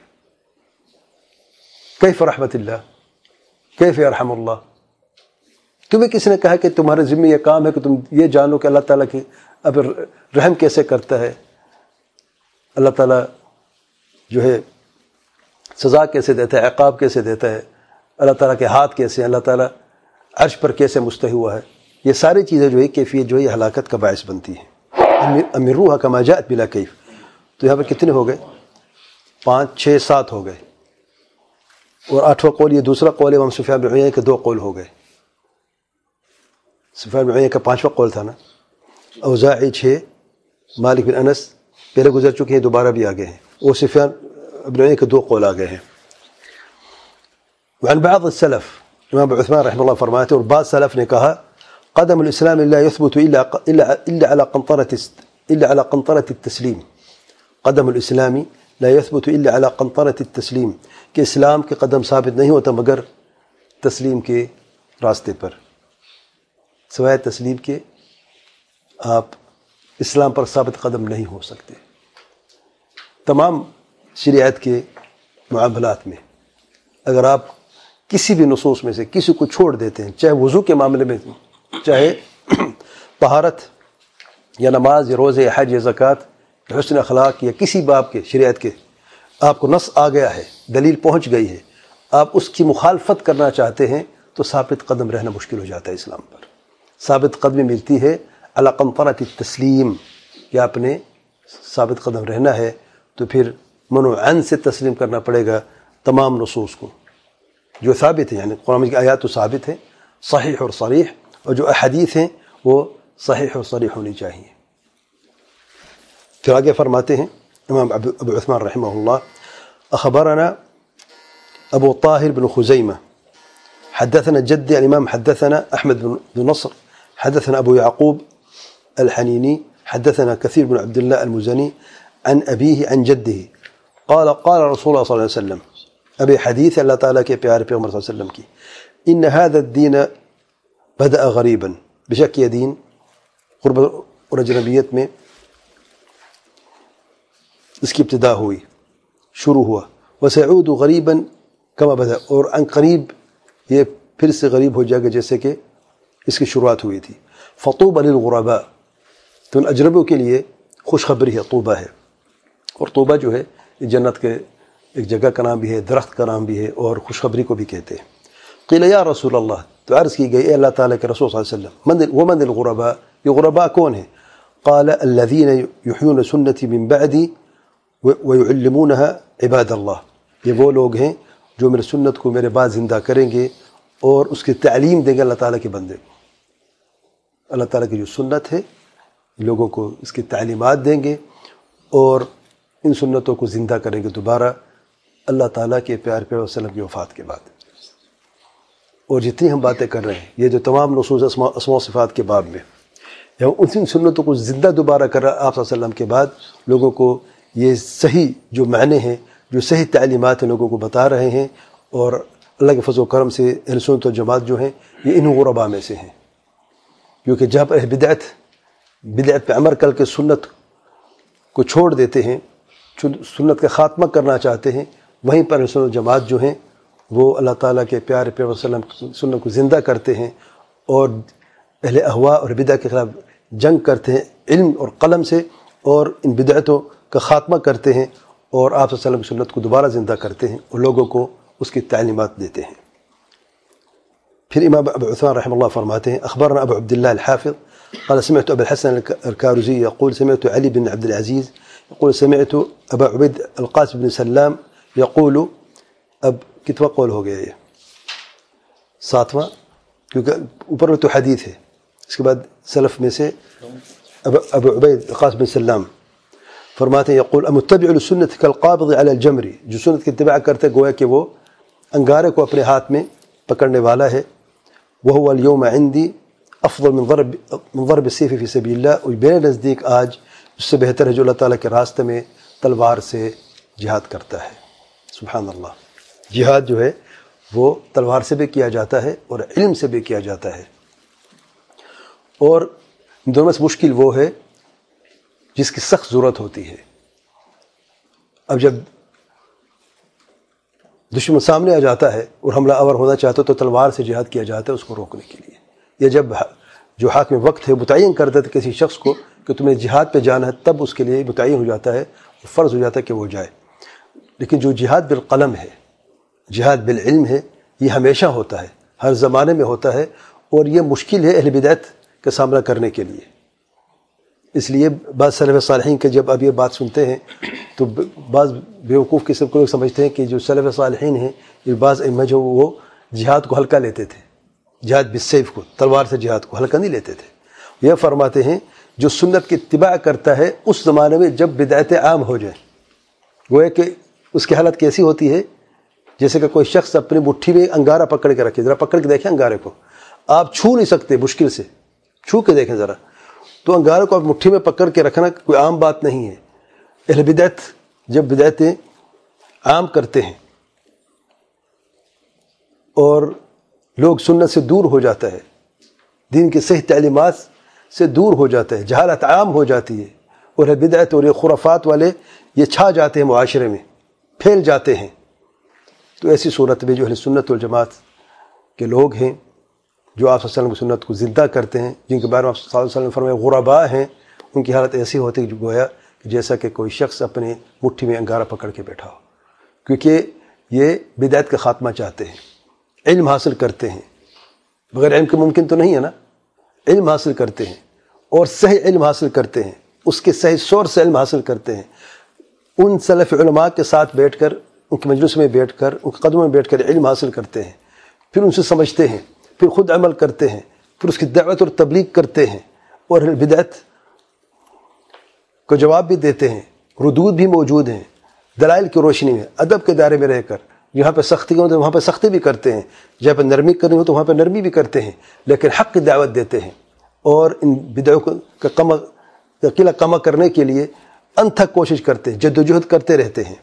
کیف رحمت اللہ، کیف یرحم اللہ. تمہیں کس نے کہا کہ تمہارے ذمہ یہ کام ہے کہ تم یہ جانو کہ اللہ تعالیٰ کی اب رحم کیسے کرتا ہے، اللہ تعالیٰ جو ہے سزا کیسے دیتا ہے، عقاب کیسے دیتا ہے، اللہ تعالیٰ کے ہاتھ کیسے ہیں، اللہ تعالیٰ عرش پر کیسے مستوی ہوا ہے. یہ ساری چیزیں جو ہے کیفیت جو ہے یہ ہلاکت کا باعث بنتی ہیں. امروها كما جاءت بلا کیف. تو یہاں پر کتنے ہو گئے؟ 5 6 7 ہو گئے. اور 8واں قول یہ دوسرا قول امام سفیان بن عیینہ کے 2 قول ہو گئے. سفیان بن عیینہ کا 5واں قول تھا نا. اوزاعی 6، مالک بن انس پہلے گزر چکے ہیں، دوبارہ بھی آگے ہیں. اور سفیان بن عیینہ کے 2 قول آگے ہیں. وعن بعض السلف، امام ابو عثمان رحمہ اللہ فرماتے اور بعض سلف نے کہا، قدم الاسلام لا يثبت الا على قنطرة التسلیم. قدم الاسلام لا يثبت الا على قنطرة التسلیم، کہ اسلام کے قدم ثابت نہیں ہوتا مگر تسلیم کے راستے پر. سوائے تسلیم کے آپ اسلام پر ثابت قدم نہیں ہو سکتے. تمام شریعت کے معاملات میں اگر آپ کسی بھی نصوص میں سے کسی کو چھوڑ دیتے ہیں، چاہے وضو کے معاملے میں، چاہے طہارت یا نماز یا روزے یا حج یا زکوٰۃ یا حسن اخلاق یا کسی باب کے شریعت کے، آپ کو نص آ گیا ہے، دلیل پہنچ گئی ہے، آپ اس کی مخالفت کرنا چاہتے ہیں تو ثابت قدم رہنا مشکل ہو جاتا ہے. اسلام پر ثابت قدمی ملتی ہے علی قنطرۃ التسلیم، کہ آپ نے ثابت قدم رہنا ہے تو پھر منوعاً سے تسلیم کرنا پڑے گا تمام نصوص کو جو ثابت ہیں. یعنی قرآن کی آیات تو ثابت ہیں صحیح اور صریح، اور جو احادیث ہیں وہ صحیح اور صریح ہونی چاہیے. پھر آگے فرماتے ہیں امام ابو عثمان رحمہ اللہ، اخبرنا ابو طاہر بن خزیمہ حدثنا جدي الإمام حدثنا أحمد بن نصر حدثنا أبو يعقوب الحنيني حدثنا كثير بن عبد الله المزني عن أبيه عن جده قال قال رسول الله صلى الله عليه وسلم. ابھی حدیث اللہ تعالیٰ کے پیارے پیغمبر صلی اللہ علیہ وسلم کی، ان هذا الدین بدأ غریبا، بے شک یہ دین غربت اور اجنبیت میں اس کی ابتدا ہوئی، شروع ہوا. وسيعود غریبا كما بدأ، اور عن قریب یہ پھر سے غریب ہو جائے گا جیسے کہ اس کی شروعات ہوئی تھی. فطوبى للغرباء، تو ان اجنبیوں کے لیے خوشخبری ہے، طوبہ ہے. اور طوبہ جو ہے یہ جنت کے ایک جگہ کا نام بھی ہے، درخت کا نام بھی ہے، اور خوشخبری کو بھی کہتے ہیں. قیل یا رسول اللہ، تو عرض کی گئی اے اللہ تعالیٰ کے رسول صلی اللہ علیہ وسلم، ومن الغرباء، یہ غرباء کون ہیں؟ قال الذين يحيون سنتي من بعدي ويعلمونها عباد اللہ، یہ وہ لوگ ہیں جو میرے سنت کو میرے بعد زندہ کریں گے اور اس کی تعلیم دیں گے اللہ تعالیٰ کے بندے کو. اللہ تعالیٰ کی جو سنت ہے لوگوں کو اس کی تعلیمات دیں گے اور ان سنتوں کو زندہ کریں گے دوبارہ اللہ تعالیٰ کے پیارے پیغمبر صلی اللہ علیہ وسلم کی وفات کے بعد. اور جتنی ہم باتیں کر رہے ہیں یہ جو تمام نصوص اسماء و صفات کے باب میں، ان سنتوں کو زندہ دوبارہ کر رہا آپ صلی اللہ علیہ وسلم کے بعد لوگوں کو یہ صحیح جو معنی ہیں، جو صحیح تعلیمات ہیں لوگوں کو بتا رہے ہیں، اور اللہ کے فضل و کرم سے اہل سنت و جماعت جو ہیں یہ ان غربا میں سے ہیں، کیونکہ جہاں پر بدعت پہ عمل کر کے سنت کو چھوڑ دیتے ہیں، سنت کا خاتمہ کرنا چاہتے ہیں، وہیں پر اہل سنت و جماعت جو ہیں وہ اللہ تعالیٰ کے پیارے پیغمبر صلی اللہ علیہ وسلم کی سنت کو زندہ کرتے ہیں اور اہل اہواء اور بدعت کے خلاف جنگ کرتے ہیں علم اور قلم سے، اور ان بدعتوں کا خاتمہ کرتے ہیں اور آپ صلی اللہ علیہ وسلم کی سنت کو دوبارہ زندہ کرتے ہیں اور لوگوں کو اس کی تعلیمات دیتے ہیں۔ پھر امام ابو عثمان رحمہ اللہ فرماتے ہیں اخبرنا ابو عبد اللہ الحافظ قال سمعت ابا الحسن الكارزي يقول سمعت علي بن عبد العزيز يقول سمعت ابا عبید القاسم بن سلام يقول، اب کتنا قول ہو گیا یہ؟ 7واں، کیونکہ اوپر میں تو حدیث ہے، اس کے بعد سلف میں سے ابو عبید القاسم بن سلام فرماتے ہیں یقول امتبع للسنة كالقابض على الجمر، جو سنت کی اتباع کرتے گویا کہ وہ انگارے کو اپنے ہاتھ میں پکڑنے والا ہے، وهو اليوم عندي افضل من ضرب السيف في سبيل الله، اور میرے نزدیک آج اس سے بہتر ہے جو اللہ تعالیٰ کے راستے میں تلوار سے جہاد کرتا ہے۔ سبحان اللہ، جہاد جو ہے وہ تلوار سے بھی کیا جاتا ہے اور علم سے بھی کیا جاتا ہے، اور ان دونوں میں سے مشکل وہ ہے جس کی سخت ضرورت ہوتی ہے۔ اب جب دشمن سامنے آ جاتا ہے اور حملہ آور ہونا چاہتا ہے تو تلوار سے جہاد کیا جاتا ہے اس کو روکنے کے لیے، یا جب جو حاکم وقت ہے متعین کر دیتا ہے کسی شخص کو کہ تمہیں جہاد پہ جانا ہے، تب اس کے لیے متعین ہو جاتا ہے، فرض ہو جاتا ہے کہ وہ جائے۔ لیکن جو جہاد بالقلم ہے، جہاد بالعلم ہے، یہ ہمیشہ ہوتا ہے، ہر زمانے میں ہوتا ہے، اور یہ مشکل ہے اہل بدعت کا سامنا کرنے کے لیے۔ اس لیے بعض سلف صالحین کے جب اب یہ بات سنتے ہیں تو بعض بیوقوف قسم کے لوگ سمجھتے ہیں کہ جو سلف صالحین ہیں یہ بعض ائمہ جو وہ جہاد کو ہلکا لیتے تھے، جہاد بالسیف کو، تلوار سے جہاد کو ہلکا نہیں لیتے تھے۔ یہ فرماتے ہیں جو سنت کی اتباع کرتا ہے اس زمانے میں جب بدعتیں عام ہو جائیں، وہ ہے کہ اس کی حالت کیسی ہوتی ہے جیسے کہ کوئی شخص اپنی مٹھی میں انگارہ پکڑ کے رکھے، ذرا پکڑ کے دیکھیں انگارے کو، آپ چھو نہیں سکتے، مشکل سے چھو کے دیکھیں ذرا، تو انگارے کو آپ مٹھی میں پکڑ کے رکھنا کوئی عام بات نہیں ہے۔ اہل بدعت جب بدعتیں عام کرتے ہیں اور لوگ سنت سے دور ہو جاتا ہے، دین کی صحیح تعلیمات سے دور ہو جاتا ہے، جہالت عام ہو جاتی ہے، اور اہل بدعت اور یہ خرافات والے یہ چھا جاتے ہیں معاشرے میں، پھیل جاتے ہیں، تو ایسی صورت میں جو اہل سنت والجماعت کے لوگ ہیں جو آپ صلی اللہ علیہ وسلم کی سنت کو زندہ کرتے ہیں، جن کے بارے میں آپ صلی اللہ علیہ وسلم نے فرمایا غرباء ہیں، ان کی حالت ایسی ہوتی ہے جو گویا کہ جیسا کہ کوئی شخص اپنے مٹھی میں انگارہ پکڑ کے بیٹھا ہو، کیونکہ یہ بدعت کا خاتمہ چاہتے ہیں، علم حاصل کرتے ہیں، بغیر علم کے ممکن تو نہیں ہے نا، علم حاصل کرتے ہیں اور صحیح علم حاصل کرتے ہیں، اس کے صحیح سورس سے علم حاصل کرتے ہیں، ان سلف علماء کے ساتھ بیٹھ کر، ان کے مجلس میں بیٹھ کر، ان کے قدموں میں بیٹھ کر علم حاصل کرتے ہیں، پھر ان سے سمجھتے ہیں، پھر خود عمل کرتے ہیں، پھر اس کی دعوت اور تبلیغ کرتے ہیں، اور بدعت کو جواب بھی دیتے ہیں، ردود بھی موجود ہیں، دلائل کی روشنی میں، ادب کے دائرے میں رہ کر، جہاں پہ سختی ہو تو وہاں پہ سختی بھی کرتے ہیں، جہاں پہ نرمی کرنی ہو تو وہاں پہ نرمی بھی کرتے ہیں، لیکن حق کی دعوت دیتے ہیں، اور ان بدعوں کا قلعہ کما کرنے کے لیے انتھک کوشش کرتے ہیں، جد و جہد کرتے رہتے ہیں۔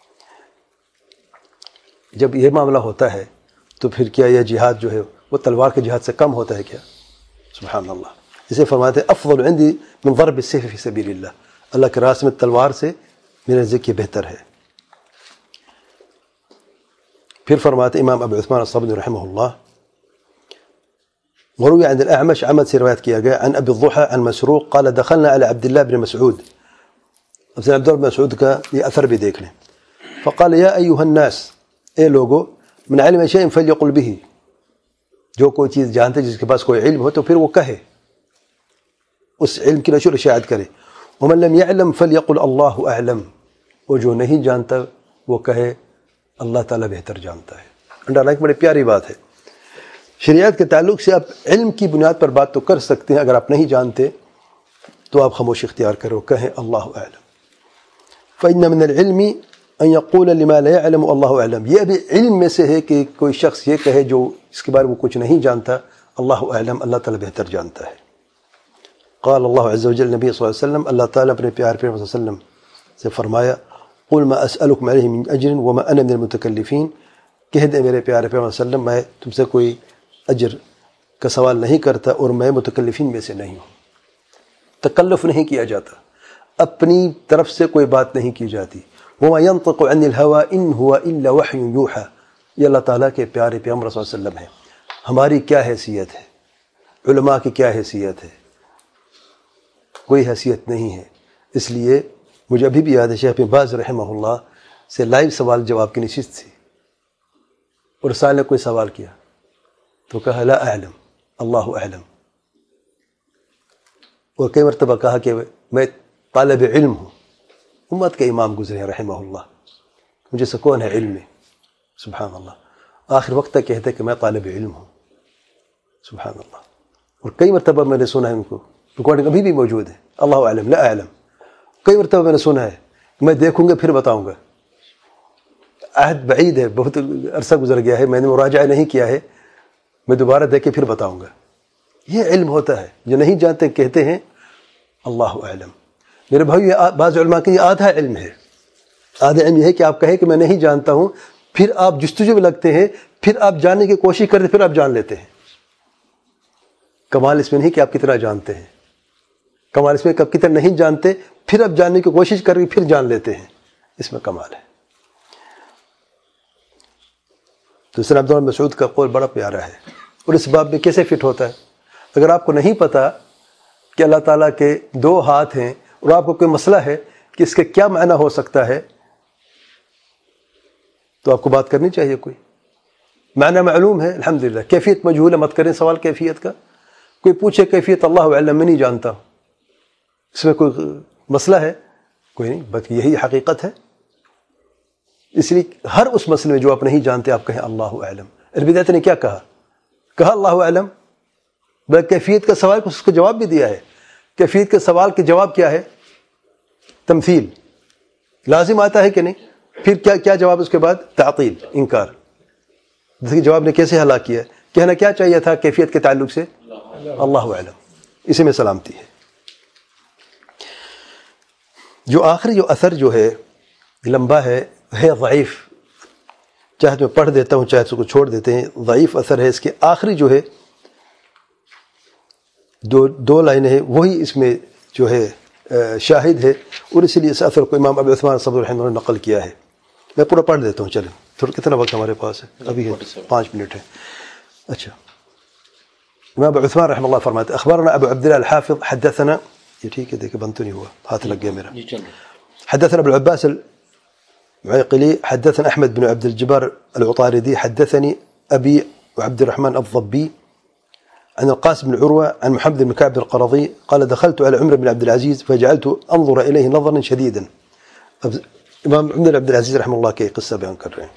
جب یہ معاملہ ہوتا ہے تو پھر کیا یہ جہاد جو ہے وہ تلوار کے جہاد سے کم ہوتا ہے کیا؟ سبحان اللہ، اسے فرماتے ہیں افضل عندی من ضرب السیف فی سبیل اللہ، اللہ کے راستے میں تلوار سے میرے نزدیک یہ بہتر ہے۔ پھر فرماتے امام ابو عثمان الصابونی رحمہ اللہ، وروي عند الأعمش عمد سے روایت کیا گیا عن ابی الضحى عن مسروق قال دخلنا على عبد الله بن مسعود، اب سے عبداللہ بن مسعود کا یہ اثر بھی دیکھ لیں، فقال یا ایها الناس، اے لوگو، من علم شيء فليقل به، جو کوئی چیز جانتے جس کے پاس کوئی علم ہو تو پھر وہ کہے، اس علم کی نشر اشاعت کرے، ومن لم يعلم فليقل اللہ اعلم، اور جو نہیں جانتا وہ کہے اللہ تعالیٰ بہتر جانتا ہے۔ انڈر لائن بڑی پیاری بات ہے، شریعت کے تعلق سے آپ علم کی بنیاد پر بات تو کر سکتے ہیں، اگر آپ نہیں جانتے تو آپ خاموشی اختیار کرو، کہیں اللہ اعلم۔ فإن من العلم ان يقول لما لا يعلم اللہ اعلم، یہ بھی علم میں سے ہے کہ کوئی شخص یہ کہے جو اس کے بارے میں کچھ نہیں جانتا، اللہ اعلم، اللہ تعالیٰ بہتر جانتا ہے۔ قال اللہ عز وجل، نبی صلی اللہ علیہ وسلم، اللہ تعالیٰ اپنے پیار صلی اللہ علیہ وسلم سے فرمایا، قل ما اسألكم علیہ من اجر وما انا من المتکلفین، کہہ دیں میرے پیارے پیغمبر صلی اللہ علیہ وسلم میں تم سے کوئی اجر کا سوال نہیں کرتا اور میں متکلفین میں سے نہیں ہوں. تکلف نہیں کیا جاتا، اپنی طرف سے کوئی بات نہیں کی جاتی. وَمَا يَنطِقُ عَنِ الْهَوَىٰ إِنْ هُوَ إِلَّا وَحْيٌ يُوحَىٰ. یہ اللہ تعالیٰ کے پیارے پیغمبر صلی اللہ علیہ وسلم ہے. ہماری کیا حیثیت ہے، علماء کی کیا حیثیت ہے؟ کوئی حیثیت نہیں ہے. اس لیے مجھے ابھی بھی یاد ہے شیخ بن باز رحمہ اللہ سے لائیو سوال جواب کی نشست تھی، اور سائل نے کوئی سوال کیا تو کہا لا اعلم اللہ اعلم، اور کئی مرتبہ کہا کہ میں طالب علم ہوں. امت کے امام گزرے ہیں رحمہ اللہ، مجھے سے کون ہے علم میں، سبحان اللہ. آخر وقت تک کہتے کہ میں طالب علم ہوں، سبحان اللہ. اور کئی مرتبہ میں نے سنا ہے ان کو، ریکارڈنگ ابھی بھی موجود ہے، اللہ اعلم لا اعلم. کئی مرتبہ میں نے سنا ہے میں دیکھوں گا پھر بتاؤں گا. عہد بعید ہے، بہت عرصہ گزر گیا ہے، میں نے مراجعہ نہیں کیا ہے، میں دوبارہ دیکھ کے پھر بتاؤں گا. یہ علم ہوتا ہے. جو نہیں جانتے کہتے ہیں اللہ اعلم. میرے بھائی بعض علماء کے یہ آدھا علم ہے. آدھا علم یہ ہے کہ آپ کہیں کہ میں نہیں جانتا ہوں، پھر آپ جستجو میں لگتے ہیں، پھر آپ جاننے کی کوشش کرتے پھر آپ جان لیتے ہیں. کمال اس میں نہیں کہ آپ کتنا جانتے ہیں، کمال اس میں کہ آپ کتنا نہیں جانتے پھر آپ جاننے کی کوشش کر کے پھر جان لیتے ہیں، اس میں کمال ہے. تو سیدنا عبداللہ بن مسعود کا قول بڑا پیارا ہے، اور اس باب میں کیسے فٹ ہوتا ہے. اگر آپ کو نہیں پتا کہ اللہ تعالیٰ کے 2 ہاتھ ہیں اور آپ کو کوئی مسئلہ ہے کہ اس کے کیا معنی ہو سکتا ہے، تو آپ کو بات کرنی چاہیے. کوئی معنی معلوم ہے الحمدللہ، کیفیت مجہول ہے، مت کریں سوال کیفیت کا. کوئی پوچھے کیفیت اللہ اعلم میں نہیں جانتا، اس میں کوئی مسئلہ ہے؟ کوئی نہیں، بس یہی حقیقت ہے. اس لیے ہر اس مسئلے میں جو آپ نہیں جانتے آپ کہیں اللہ اعلم. البدایہ نے کیا کہا اللہ اعلم، بلکہ کیفیت کا سوال اس کو جواب بھی دیا ہے. کیفیت کے سوال کے جواب کیا ہے؟ تمثیل. لازم آتا ہے کہ نہیں؟ پھر کیا جواب اس کے بعد؟ تعطیل، انکار. دیکھیے جواب نے کیسے ہلاک کیا. کہنا کیا چاہیے تھا کیفیت کے تعلق سے؟ اللہ اعلم. اسی میں سلامتی ہے. جو آخری جو اثر جو ہے لمبا ہے ضعیف، چاہے تو میں پڑھ دیتا ہوں چاہے اس کو چھوڑ دیتے ہیں. ضعیف اثر ہے اس کے. آخری جو ہے دو لائنیں ہیں وہی اس میں جو ہے شاہد ہے، اور اسی لیے اس اثر کو امام ابو عثمان صبر رحمہ اللہ نے نقل کیا ہے. میں پورا پڑھ دیتا ہوں. چلیں تھوڑا، کتنا وقت ہمارے پاس ہے؟ ابھی ہے 5 منٹ ہے. اچھا، امام ابو عثمان رحمہ اللہ فرماتے اخبرنا ابو عبد الله الحافظ حدثنا، یہ ٹھیک ہے دیکھیں بند تو نہیں ہوا، ہاتھ لگ گیا میرا. حدثنا ابو العباس العقيلي حدثنا احمد بن عبد الجبار العطاردي حدثني ابي عبد الرحمن الضبي عن القاسم بن عروة عن محمد بن كعب القرظي قال دخلت على عمر بن عبد العزيز فجعلت انظر اليه نظرا شديدا. امام عمر بن عبد العزيز رحمہ اللہ کی قصہ بیان کر رہے ہیں.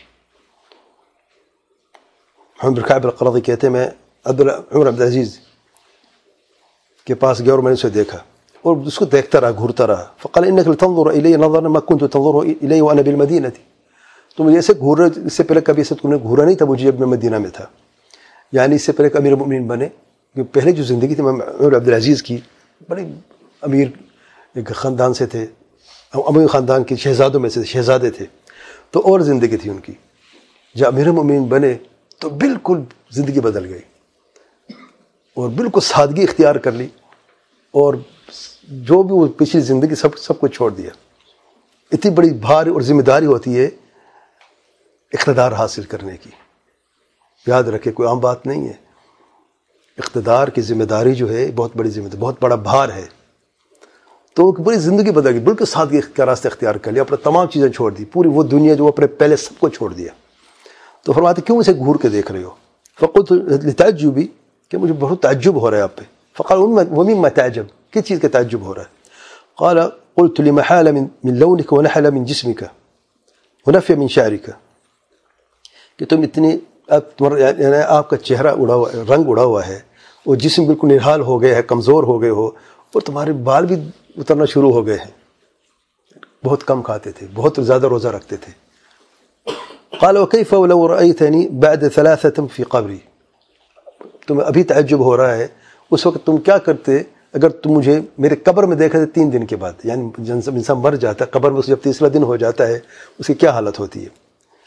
محمد بن كعب القرظي کہتے ہیں میں عمر عبد العزیز کے پاس گیا اور میں نے اسے دیکھا اور اس کو دیکھتا رہا، گھورتا رہا. فقال انك لتنظر الي نظرا ما كنت تنظر الي وانا بالمدينه. تو مجھے ایسے گھور، اس سے پہلے کبھی ایسے تم نے گھورا نہیں تھا مجھے جب میں مدینہ میں تھا. یعنی اس سے پہلے امیر المؤمنین بنے، پہلے جو زندگی تھی عمر عبد العزیز کی، بڑے امیر ایک خاندان سے تھے، اموی خاندان کے شہزادوں میں سے شہزادے تھے، تو اور زندگی تھی ان کی. جب امیر المؤمنین بنے تو بالکل زندگی بدل گئی اور بالکل سادگی اختیار کر لی، اور جو بھی وہ پچھلی زندگی سب کو چھوڑ دیا. اتنی بڑی بھاری اور ذمہ داری ہوتی ہے اقتدار حاصل کرنے کی. یاد رکھے کوئی عام بات نہیں ہے. اقتدار کی ذمہ داری جو ہے بہت بڑی ذمہ داری، بہت بڑا بھار ہے. تو وہ بڑی زندگی بدل گئی، بالکل سادگی کا راستہ اختیار کر لیا، اپنے تمام چیزیں چھوڑ دی، پوری وہ دنیا جو اپنے پہلے سب کو چھوڑ دیا. تو فرماتے کیوں اسے گھور کے دیکھ رہے ہو؟ فقلت لتعجبی، کہ مجھے بہت تعجب ہو رہا ہے آپ پہ. فقال ومما تعجب، کس چیز کا تعجب ہو رہا ہے؟ قال قلت لمحال من لونك ونحل من جسمك ونفي من شعرك، کہ تم اتنی یعنی آپ کا چہرہ اڑا ہوا، رنگ اڑا ہوا ہے، اور جسم بالکل نرحال ہو گیا ہے، کمزور ہو گئے ہو، اور تمہارے بال بھی اترنا شروع ہو گئے ہیں. بہت کم کھاتے تھے، بہت زیادہ روزہ رکھتے تھے. قال وكيف ولو رأيتني بعد 3 في قبري، تمہیں ابھی تعجب ہو رہا ہے، اس وقت تم کیا کرتے اگر تم مجھے میرے قبر میں دیکھتے 3 دن کے بعد؟ یعنی انسان مر جاتا ہے قبر میں، جب 3را دن ہو جاتا ہے اس کی کیا حالت ہوتی ہے.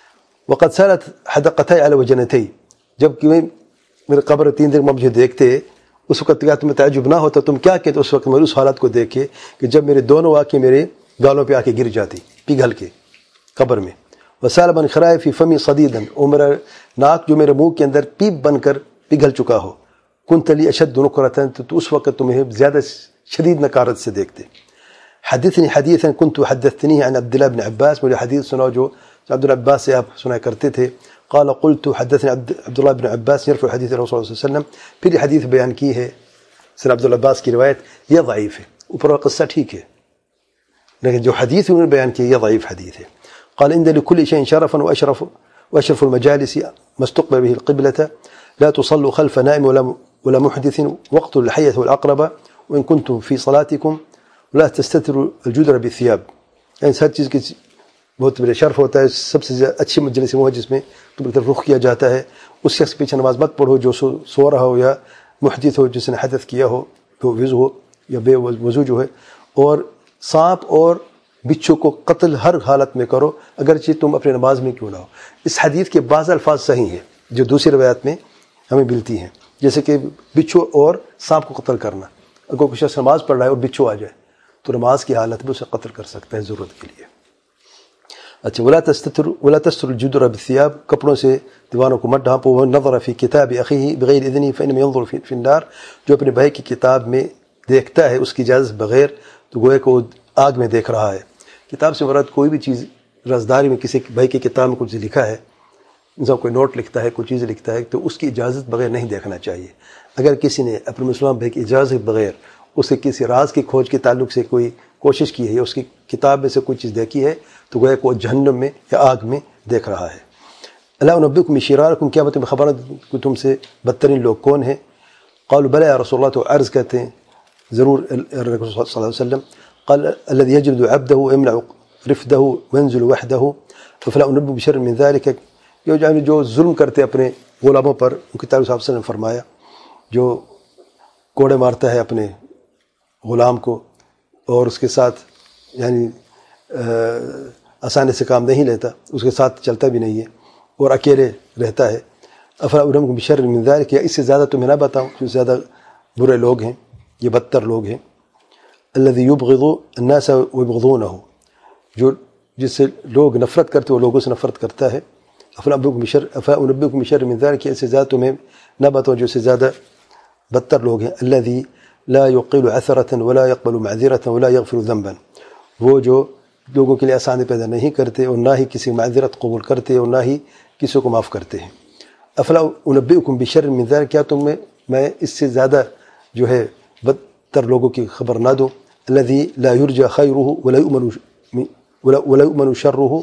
وقد سالت حدقتي على وجنتي، جب کہ میرے قبر 3 دن مجھے دیکھتے اس وقت کیا تمہیں تعجب نہ ہوتا؟ تم کیا کہتے اس وقت میں اس حالت کو دیکھے کہ جب میرے دونوں آنکھیں میرے گالوں پہ آ کے گر جاتی پگھل کے قبر میں. وسال من خرائے فی فمی صدیدا، اور میرا ناک جو میرے منہ کے اندر پیپ بن کر پگھل چکا ہو. کنت لی اشد نکرۃ، تو اس وقت تمہیں زیادہ شدید نکارت سے دیکھتے. حدثنی حدیثا کنت حدثتنی عن عبداللہ بن عباس، مجھے حدیث سناؤ جو عبداللہ بن عباس سے آپ سنا کرتے تھے. قال قلت حدثني عبداللہ بن عباس يرفع حدیث رسول اللہ صلی اللہ علیہ وسلم. پھر یہ حدیث بیان کی ہے سر عبداللہ عباس کی روایت، یہ ضعیف ہے. اوپر والا قصہ ٹھیک ہے لیکن جو حدیث انہوں نے بیان کی یہ ضعیف حدیث ہے. قال ان لكل شيء شرفا واشرف المجالس ما استقبل به القبلة لا تصلوا خلف نائم ولا محدث واقتلوا الحية والعقرب وان كنتم في صلاتكم ولا تستتروا الجدر بالثياب. یعنی ہر چیز کی بہت بڑا شرف ہوتا ہے. سب سے اچھی مجلس وہ ہے جس میں تم کی طرف رخ کیا جاتا ہے. اس شخص کے پیچھے نماز مت پڑھو جو سو رہا ہو یا محدث ہو جس نے حدث کیا ہو، وضو ہو یا بے وضو جو ہے. اور سانپ اور بچھو کو قتل ہر حالت میں کرو اگرچہ تم اپنے نماز میں کیوں نہ ہو. اس حدیث کے بعض الفاظ صحیح ہیں جو دوسری روایات میں ہمیں ملتی ہیں، جیسے کہ بچھو اور سانپ کو قتل کرنا. اگر کوئی شخص نماز پڑھ رہا ہے اور بچھو آ جائے تو نماز کی حالت میں اسے قتل کر سکتا ہے ضرورت کے لیے. اچھا، ولا تستر الجدر بالثياب، کپڑوں سے دیوانوں کو مت ڈھانپو. ونظر في كتاب اخيه بغير اذنه فانما ينظر في النار، جو اپنے بھائی کی کتاب میں دیکھتا ہے اس کی اجازت بغیر تو گویا کہ وہ آگ میں دیکھ رہا ہے. کتاب سے مراد کوئی بھی چیز، رازداری میں کسی بھائی کی کتاب میں کچھ لکھا ہے، انسان کوئی نوٹ لکھتا ہے، کوئی چیز لکھتا ہے، تو اس کی اجازت بغیر نہیں دیکھنا چاہیے. اگر کسی نے اپنے مسلمان بھائی کی اجازت بغیر اسے کسی راز کی کھوج کے تعلق سے کوئی کوشش کی ہے یا اس کی کتاب میں سے کوئی چیز دیکھی ہے تو گویا کہ وہ جہنم میں یا آگ میں دیکھ رہا ہے. الا انبئکم بشرارکم، کیا میں خبر کہ تم سے بدترین لوگ کون ہیں؟ قالوا بلى یا رسول اللہ، تو عرض کہتے ہیں ضرور رسول صلی اللہ علیہ وسلم. قال الذي يجلد عبده ويمنع رفده وينزل وحده فلا انبئ بشر من ذلك، جو ظلم کرتے اپنے غلاموں پر. ان کی تعریف صلی اللہ علیہ وسلم نے فرمایا جو کوڑے مارتا ہے اپنے غلام کو اور اس کے ساتھ یعنی آسانی سے کام نہیں لیتا، اس کے ساتھ چلتا بھی نہیں ہے اور اکیلے رہتا ہے. افلا انبئکم بشر من ذلك، یا اس سے زیادہ تمہیں نہ بتاؤں جو زیادہ برے لوگ ہیں، یہ بدتر لوگ ہیں. الذي يبغض الناس ويبغضونه، جو جس سے لوگ نفرت کرتے وہ لوگوں سے نفرت کرتا ہے. افلا انبئکم بشر من ذلك، اس سے زیادہ تمہیں نہ بتاؤں جو سے زیادہ بدتر لوگ ہیں. الذي لا يقيل عثرة ولا يقبل معذرة ولا يغفر ذنبا، وہ جو لوگوں کے لیے آسانی پیدا نہیں کرتے اور نہ ہی کسی معذرت قبول کرتے اور نہ ہی کسی کو معاف کرتے ہیں. افلا انبئکم بشر من ذلك، کیا میں اس سے زیادہ جو ہے بدتر لوگوں کی خبر نہ دوں. الذي لا يرجى خيره ولا يؤمن شره،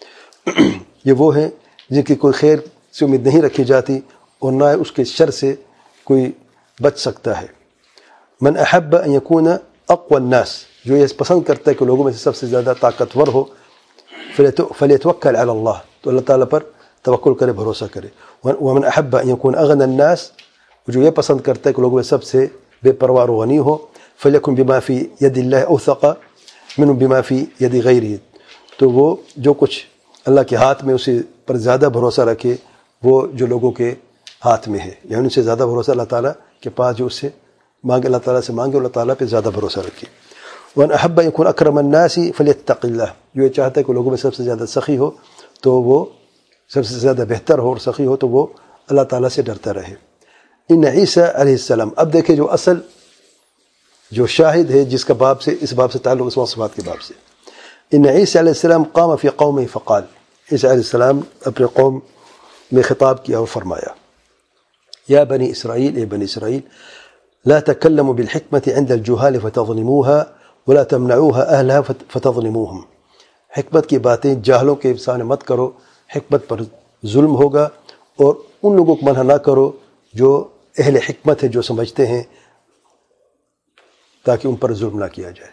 یہ وہ ہیں جن کی کوئی خیر سے امید نہیں رکھی جاتی اور نہ اس کے شر سے کوئی بچ سکتا ہے. من احب ان يكون اقوى الناس، جو یہ پسند کرتا ہے کہ لوگوں میں سے سب سے زیادہ طاقتور ہو. فلیتوکل علی اللہ، تو اللہ تعالیٰ پر توکل کرے، بھروسہ کرے. ومن احب ان يكون اغنى الناس، جو یہ پسند کرتا ہے کہ لوگوں میں سب سے بے پرواہ و غنی ہو. فلیکن بما فی ید اللہ اوثق من بما فی ید غیرہ، تو وہ جو کچھ اللہ کے ہاتھ میں اسی پر زیادہ بھروسہ رکھے وہ جو لوگوں کے ہاتھ میں ہے، یعنی ان سے زیادہ بھروسہ اللہ تعالیٰ کے پاس جو اس سے مانگے، اللہ تعالیٰ سے مانگے، اللہ تعالیٰ پہ زیادہ بھروسہ رکھے. وَأَنْ أَحَبَّ أَنْ يَكُونَ أَكْرَمَ النَّاسِ فَلْيَتَّقِ اللَّهِ، جو یہ چاہتا ہے کہ لوگوں میں سب سے زیادہ سخی ہو تو وہ سب سے زیادہ بہتر ہو اور سخی ہو تو وہ اللہ تعالیٰ سے ڈرتا رہے. ان عیسیٰ علیہ السلام، اب دیکھیں جو اصل جو شاہد ہے جس کا باب سے اس باب سے تعلق اسماء و صفات کے باب سے. ان عیسیٰ علیہ السلام قام فی قومہ فقال، عیسیٰ علیہ السلام اپنے قوم میں خطاب کیا اور فرمایا یا بنی اسرائیل، اے بنی اسرائیل، لا تکلموا بالحکمت عند الجہال فتظلموها ولا تمنعوها اہلها فتظلموهم، حکمت کی باتیں جاہلوں کے سامنے مت کرو، حکمت پر ظلم ہوگا، اور ان لوگوں کو منع نہ کرو جو اہل حکمت ہے، جو سمجھتے ہیں، تاکہ ان پر ظلم نہ کیا جائے.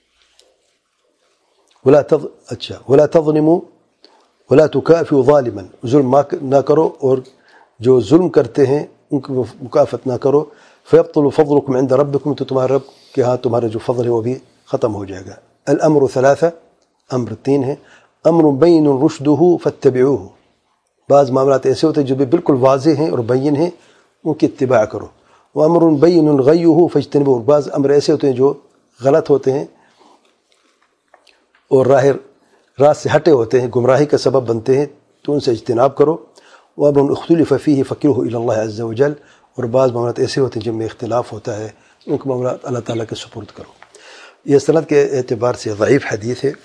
ولا تظلموا ولا تكافئوا ظالما، ظلم نہ کرو اور جو ظلم کرتے ہیں ان کی مکافات نہ کرو. فیبطل فضلکم عند ربکم، تو تمہارے رب کے ہاں تمہارا جو فضل ہے وہ بھی ختم ہو جائے گا. الامر ثلاثہ، امر 3 ہے. امر بین رشدہ فاتبعوہ، بعض معاملات ایسے ہوتے ہیں جو بھی بالکل واضح ہیں اور بین ہیں، ان کی اتباع کرو. وامر بین غیہ فاجتنبوہ، بعض امر ایسے ہوتے ہیں جو غلط ہوتے ہیں اور راہ سے ہٹے ہوتے ہیں، گمراہی کا سبب بنتے ہیں، تو ان سے اجتناب کرو. وامر اختلف فیہ فکرہ الی اللہ عز وجل، اور بعض معاملات ایسے ہوتے ہیں جن میں اختلاف ہوتا ہے، ان کے معاملات اللہ تعالیٰ کے سپرد کرو. یہ سند کے اعتبار سے ضعیف حدیث ہے،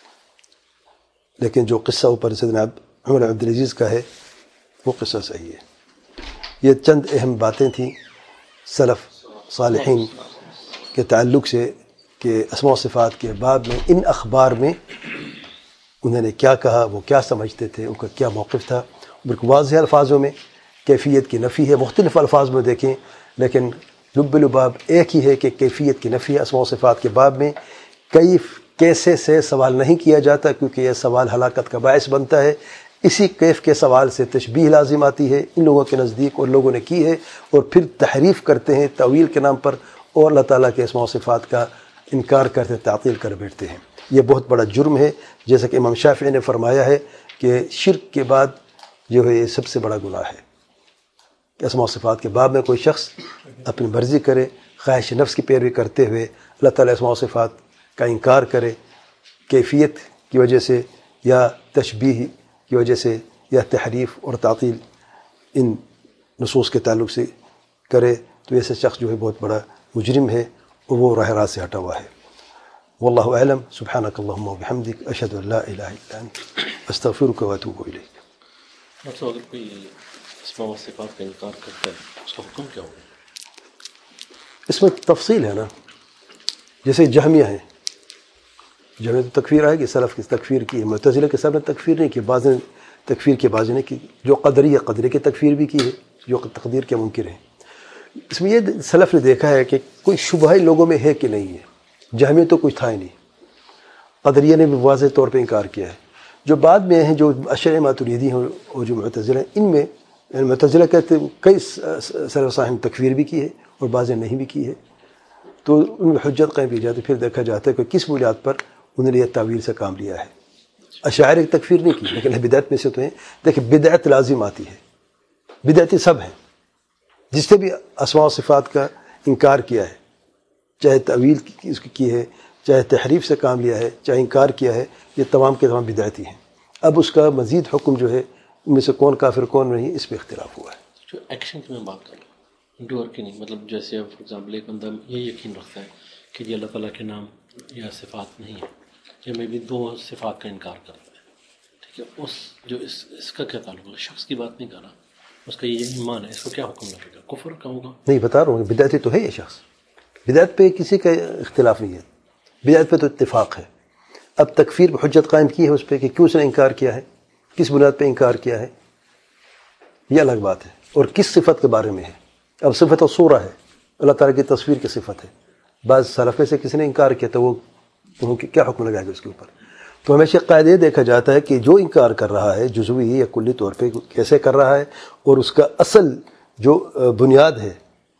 لیکن جو قصہ اوپر سیدنا عمر عبدالعزیز کا ہے وہ قصہ صحیح ہے. یہ چند اہم باتیں تھیں سلف صالحین کے تعلق سے کہ اسماء و صفات کے باب میں ان اخبار میں انہوں نے کیا کہا، وہ کیا سمجھتے تھے، ان کا کیا موقف تھا. بالکل واضح الفاظوں میں کیفیت کی نفی ہے، مختلف الفاظ میں دیکھیں لیکن لب لباب ایک ہی ہے کہ کیفیت کی نفی ہے. اسماء و صفات کے باب میں کیسے سے سوال نہیں کیا جاتا، کیونکہ یہ سوال ہلاکت کا باعث بنتا ہے. اسی کیف کے سوال سے تشبیہ لازم آتی ہے ان لوگوں کے نزدیک، اور لوگوں نے کی ہے، اور پھر تحریف کرتے ہیں تاویل کے نام پر، اور اللہ تعالیٰ کے اسماء و صفات کا انکار کرتے، تعطیل کر بیٹھتے ہیں. یہ بہت بڑا جرم ہے، جیسا کہ امام شافعی نے فرمایا ہے کہ شرک کے بعد جو ہے یہ سب سے بڑا گناہ ہے کہ اسماء و صفات کے باب میں کوئی شخص اپنی مرضی کرے، خواہش نفس کی پیروی کرتے ہوئے اللہ تعالیٰ اسماء و صفات کا انکار کرے، کیفیت کی وجہ سے یا تشبیہ کی وجہ سے یا تحریف اور تعطیل ان نصوص کے تعلق سے کرے، تو ایسے شخص جو ہے بہت بڑا مجرم ہے اور وہ راہ راست سے ہٹا ہوا ہے. واللہ اعلم. سبحانک اللہم وبحمدک، اشہد ان لا الہ الا انت، استغفرک واتوب الیک. اگر کوئی اسماء و صفات کا انکار کرتا ہے اس کا حکم کیا ہوگا؟ اس میں تفصیل ہے نا، جیسے جہمیہ ہیں، جہمیہ تو تکفیر آئے گی، سلف کی تکفیر کی ہے، معتزلہ کے سب نے تکفیر نہیں کی، بعض نے تکفیر کی، بعض نے کی. جو قدری کی تکفیر بھی کی ہے، جو تقدیر کے منکر ہیں. اس میں یہ سلف نے دیکھا ہے کہ کوئی شبہ لوگوں میں ہے کہ نہیں ہے. جہمیہ تو کچھ تھا ہی نہیں، قدریہ نے بھی واضح طور پہ انکار کیا ہے. جو بعد میں ہیں جو اشعری ماتریدی ہیں اور جو معتزلہ ہیں، ان میں معتزلہ کہتے ہیں کئی سلف صاحب نے تکفیر بھی کی ہے اور بعض نے نہیں بھی کی ہے، تو ان میں حجت قائم کی جاتی. پھر دیکھا جاتا ہے کہ کس بنیاد پر انہوں نے یہ تعویل سے کام لیا ہے. اشاعرہ کی تکفیر نہیں کی، لیکن بدعت میں سے تو ہیں. دیکھیں بدعت لازم آتی ہے، بدعتی سب ہیں، جس نے بھی اسماء و صفات کا انکار کیا ہے، چاہے تعویل کی ہے، چاہے تحریف سے کام لیا ہے، چاہے انکار کیا ہے، یہ تمام کے تمام بدعتی ہیں. اب اس کا مزید حکم جو ہے ان میں سے کون کافر کون نہیں، اس پہ اختلاف ہوا ہے. جو ایکشن کی میں بات کر رہا ہوں، ڈور کی نہیں، مطلب جیسے اب فار ایگزامپل ایک بندہ یہ یقین رکھتا ہے کہ یہ اللہ تعالیٰ کے نام یا صفات نہیں ہے، یا میں بھی دو صفات کا انکار کرتا ہے، ٹھیک ہے، اس کا کیا تعلق ہے؟ شخص کی بات نہیں کر رہا، اس کا یہ ایمان ہے، اس کو کیا حکم لگے گا؟ کفر کا ہوگا؟ نہیں، بتا رہا ہوں بدعتی تو ہے یہ شخص، بدعت پہ کسی کا اختلاف نہیں ہے، بدعت پہ تو اتفاق ہے. اب تکفیر پہ حجت قائم کی ہے اس پہ کہ کیوں اس نے انکار کیا ہے، کس بنیاد پہ انکار کیا ہے، یہ الگ بات ہے. اور کس صفت کے بارے میں ہے. اب صفت الصورہ ہے، اللہ تعالیٰ کی تصویر کی صفت ہے. بعض سلف سے کسی نے انکار کیا تو وہ کیا حکم لگائے گا اس کے اوپر؟ تو ہمیشہ قاعدے دیکھا جاتا ہے کہ جو انکار کر رہا ہے جزوی یا کلی طور پہ کیسے کر رہا ہے، اور اس کا اصل جو بنیاد ہے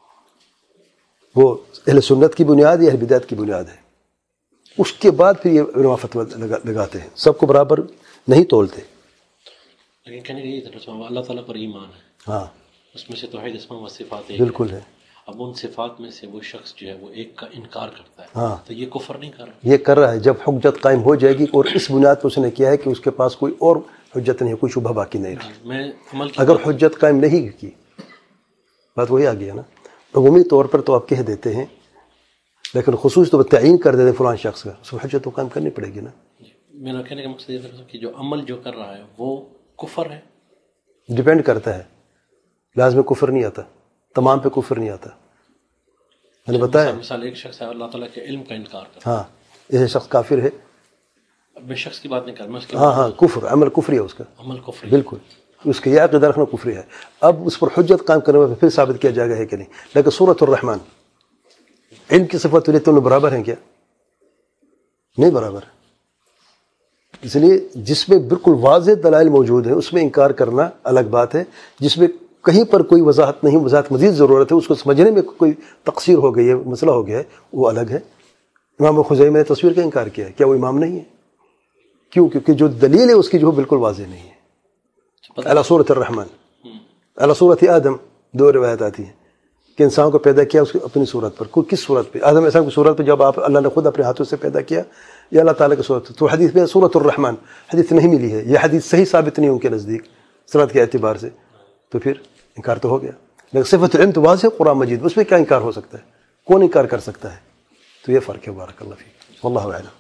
وہ اہل سنت کی بنیاد یا اہل بدعت کی بنیاد ہے. اس کے بعد پھر یہ علماء فتویٰ لگاتے ہیں، سب کو برابر نہیں تولتے. لیکن کہنے کا یہ تھا اللہ تعالیٰ پر ایمان ہے، ہاں اس میں سے توحید اسماء و صفات ایک بالکل ہے. اب ان صفات میں سے وہ شخص جو ہے وہ ایک کا انکار کرتا ہے، ہاں تو یہ کفر نہیں کر رہا؟ یہ کر رہا ہے جب حجت قائم ہو جائے گی، اور اس بنیاد پر اس نے کیا ہے کہ اس کے پاس کوئی اور حجت نہیں ہے، کوئی شبہ باقی نہیں رہا. میں عمل کی اگر حجت قائم نہیں کی، بات وہی آ گیا نا. عمومی طور پر تو آپ کہہ دیتے ہیں، لیکن خصوص تو تعین کر دیتے ہیں فلان شخص کا، اس کو حجت تو قائم کرنی پڑے گی نا. میرا کہنے کا مقصد یہ تھا کہ جو عمل جو کر رہا ہے وہ کفر ہے. ڈیپینڈ کرتا ہے، لازم کفر نہیں آتا، تمام پہ کفر نہیں آتا. میں نے بتایا مثال ایک شخص ہے اللہ تعالیٰ کے علم کا انکار کرتا ہاں ایسے شخص کافر ہے. اب میں شخص کی بات نہیں کر رہا، میں اس کے ہاں کفر، عمل کفری ہے اس کا، عمل کفر ہے. بالکل اس کا یہ عقیدہ رکھنا کفری ہے. اب اس پر حجت قائم کرنے میں پھر ثابت کیا جائے گا ہے کہ نہیں. لیکن سورۃ الرحمن علم کی صفت لیے تو برابر ہیں کیا؟ نہیں برابر. اس لیے جس میں بالکل واضح دلائل موجود ہیں اس میں انکار کرنا الگ بات ہے، جس میں کہیں پر کوئی وضاحت نہیں، وضاحت مزید ضرورت ہے، اس کو سمجھنے میں کوئی تقصیر ہو گئی ہے، مسئلہ ہو گیا ہے، وہ الگ ہے. امام خزیمہ نے تصویر کا انکار کیا ہے، کیا وہ امام نہیں ہے؟ کیوں؟ کیونکہ جو دلیل ہے اس کی جو بالکل واضح نہیں ہے. علی صورت الرحمن علی صورت آدم، دو روایت آتی ہیں کہ انسان کو پیدا کیا اس کی اپنی صورت پر. کوئی کس صورت پہ؟ آدم السلام کی صورت پہ جب آپ اللہ نے خود اپنے ہاتھوں سے پیدا کیا، یا اللہ تعالیٰ کی صورت پہ. تو حدیث میں صورت الرحمن حدیث نہیں ملی ہے، یہ حدیث صحیح ثابت نہیں ان کے نزدیک صورت کے اعتبار سے، تو پھر انکار تو ہو گیا. لیکن صفت العلم تو واضح قرآن مجید، اس میں کیا انکار ہو سکتا ہے؟ کون انکار کر سکتا ہے؟ تو یہ فرق ہے. بارک اللہ فیک، واللہ اعلم.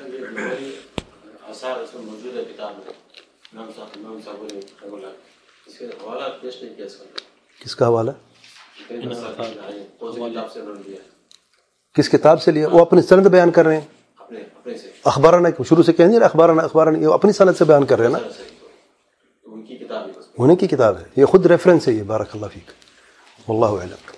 آثار اس میں موجود ہے کتاب میں، امام صاحب نے بولا اس کے حوالہ پیش نہیں کیا اس کا. کس کا حوالہ؟ کتاب سے انہوں نے دیا، کس کتاب سے لیا؟ وہ اپنی سند بیان کر رہے ہیں. اپنے سے اخبارانہ شروع سے کہیں گے اخبارانہ یہ اپنی سند سے بیان کر رہے ہیں نا، ان کی کتاب ہے، انہیں کی کتاب ہے، یہ خود ریفرنس ہے یہ. بارک اللہ فیک، واللہ اعلم.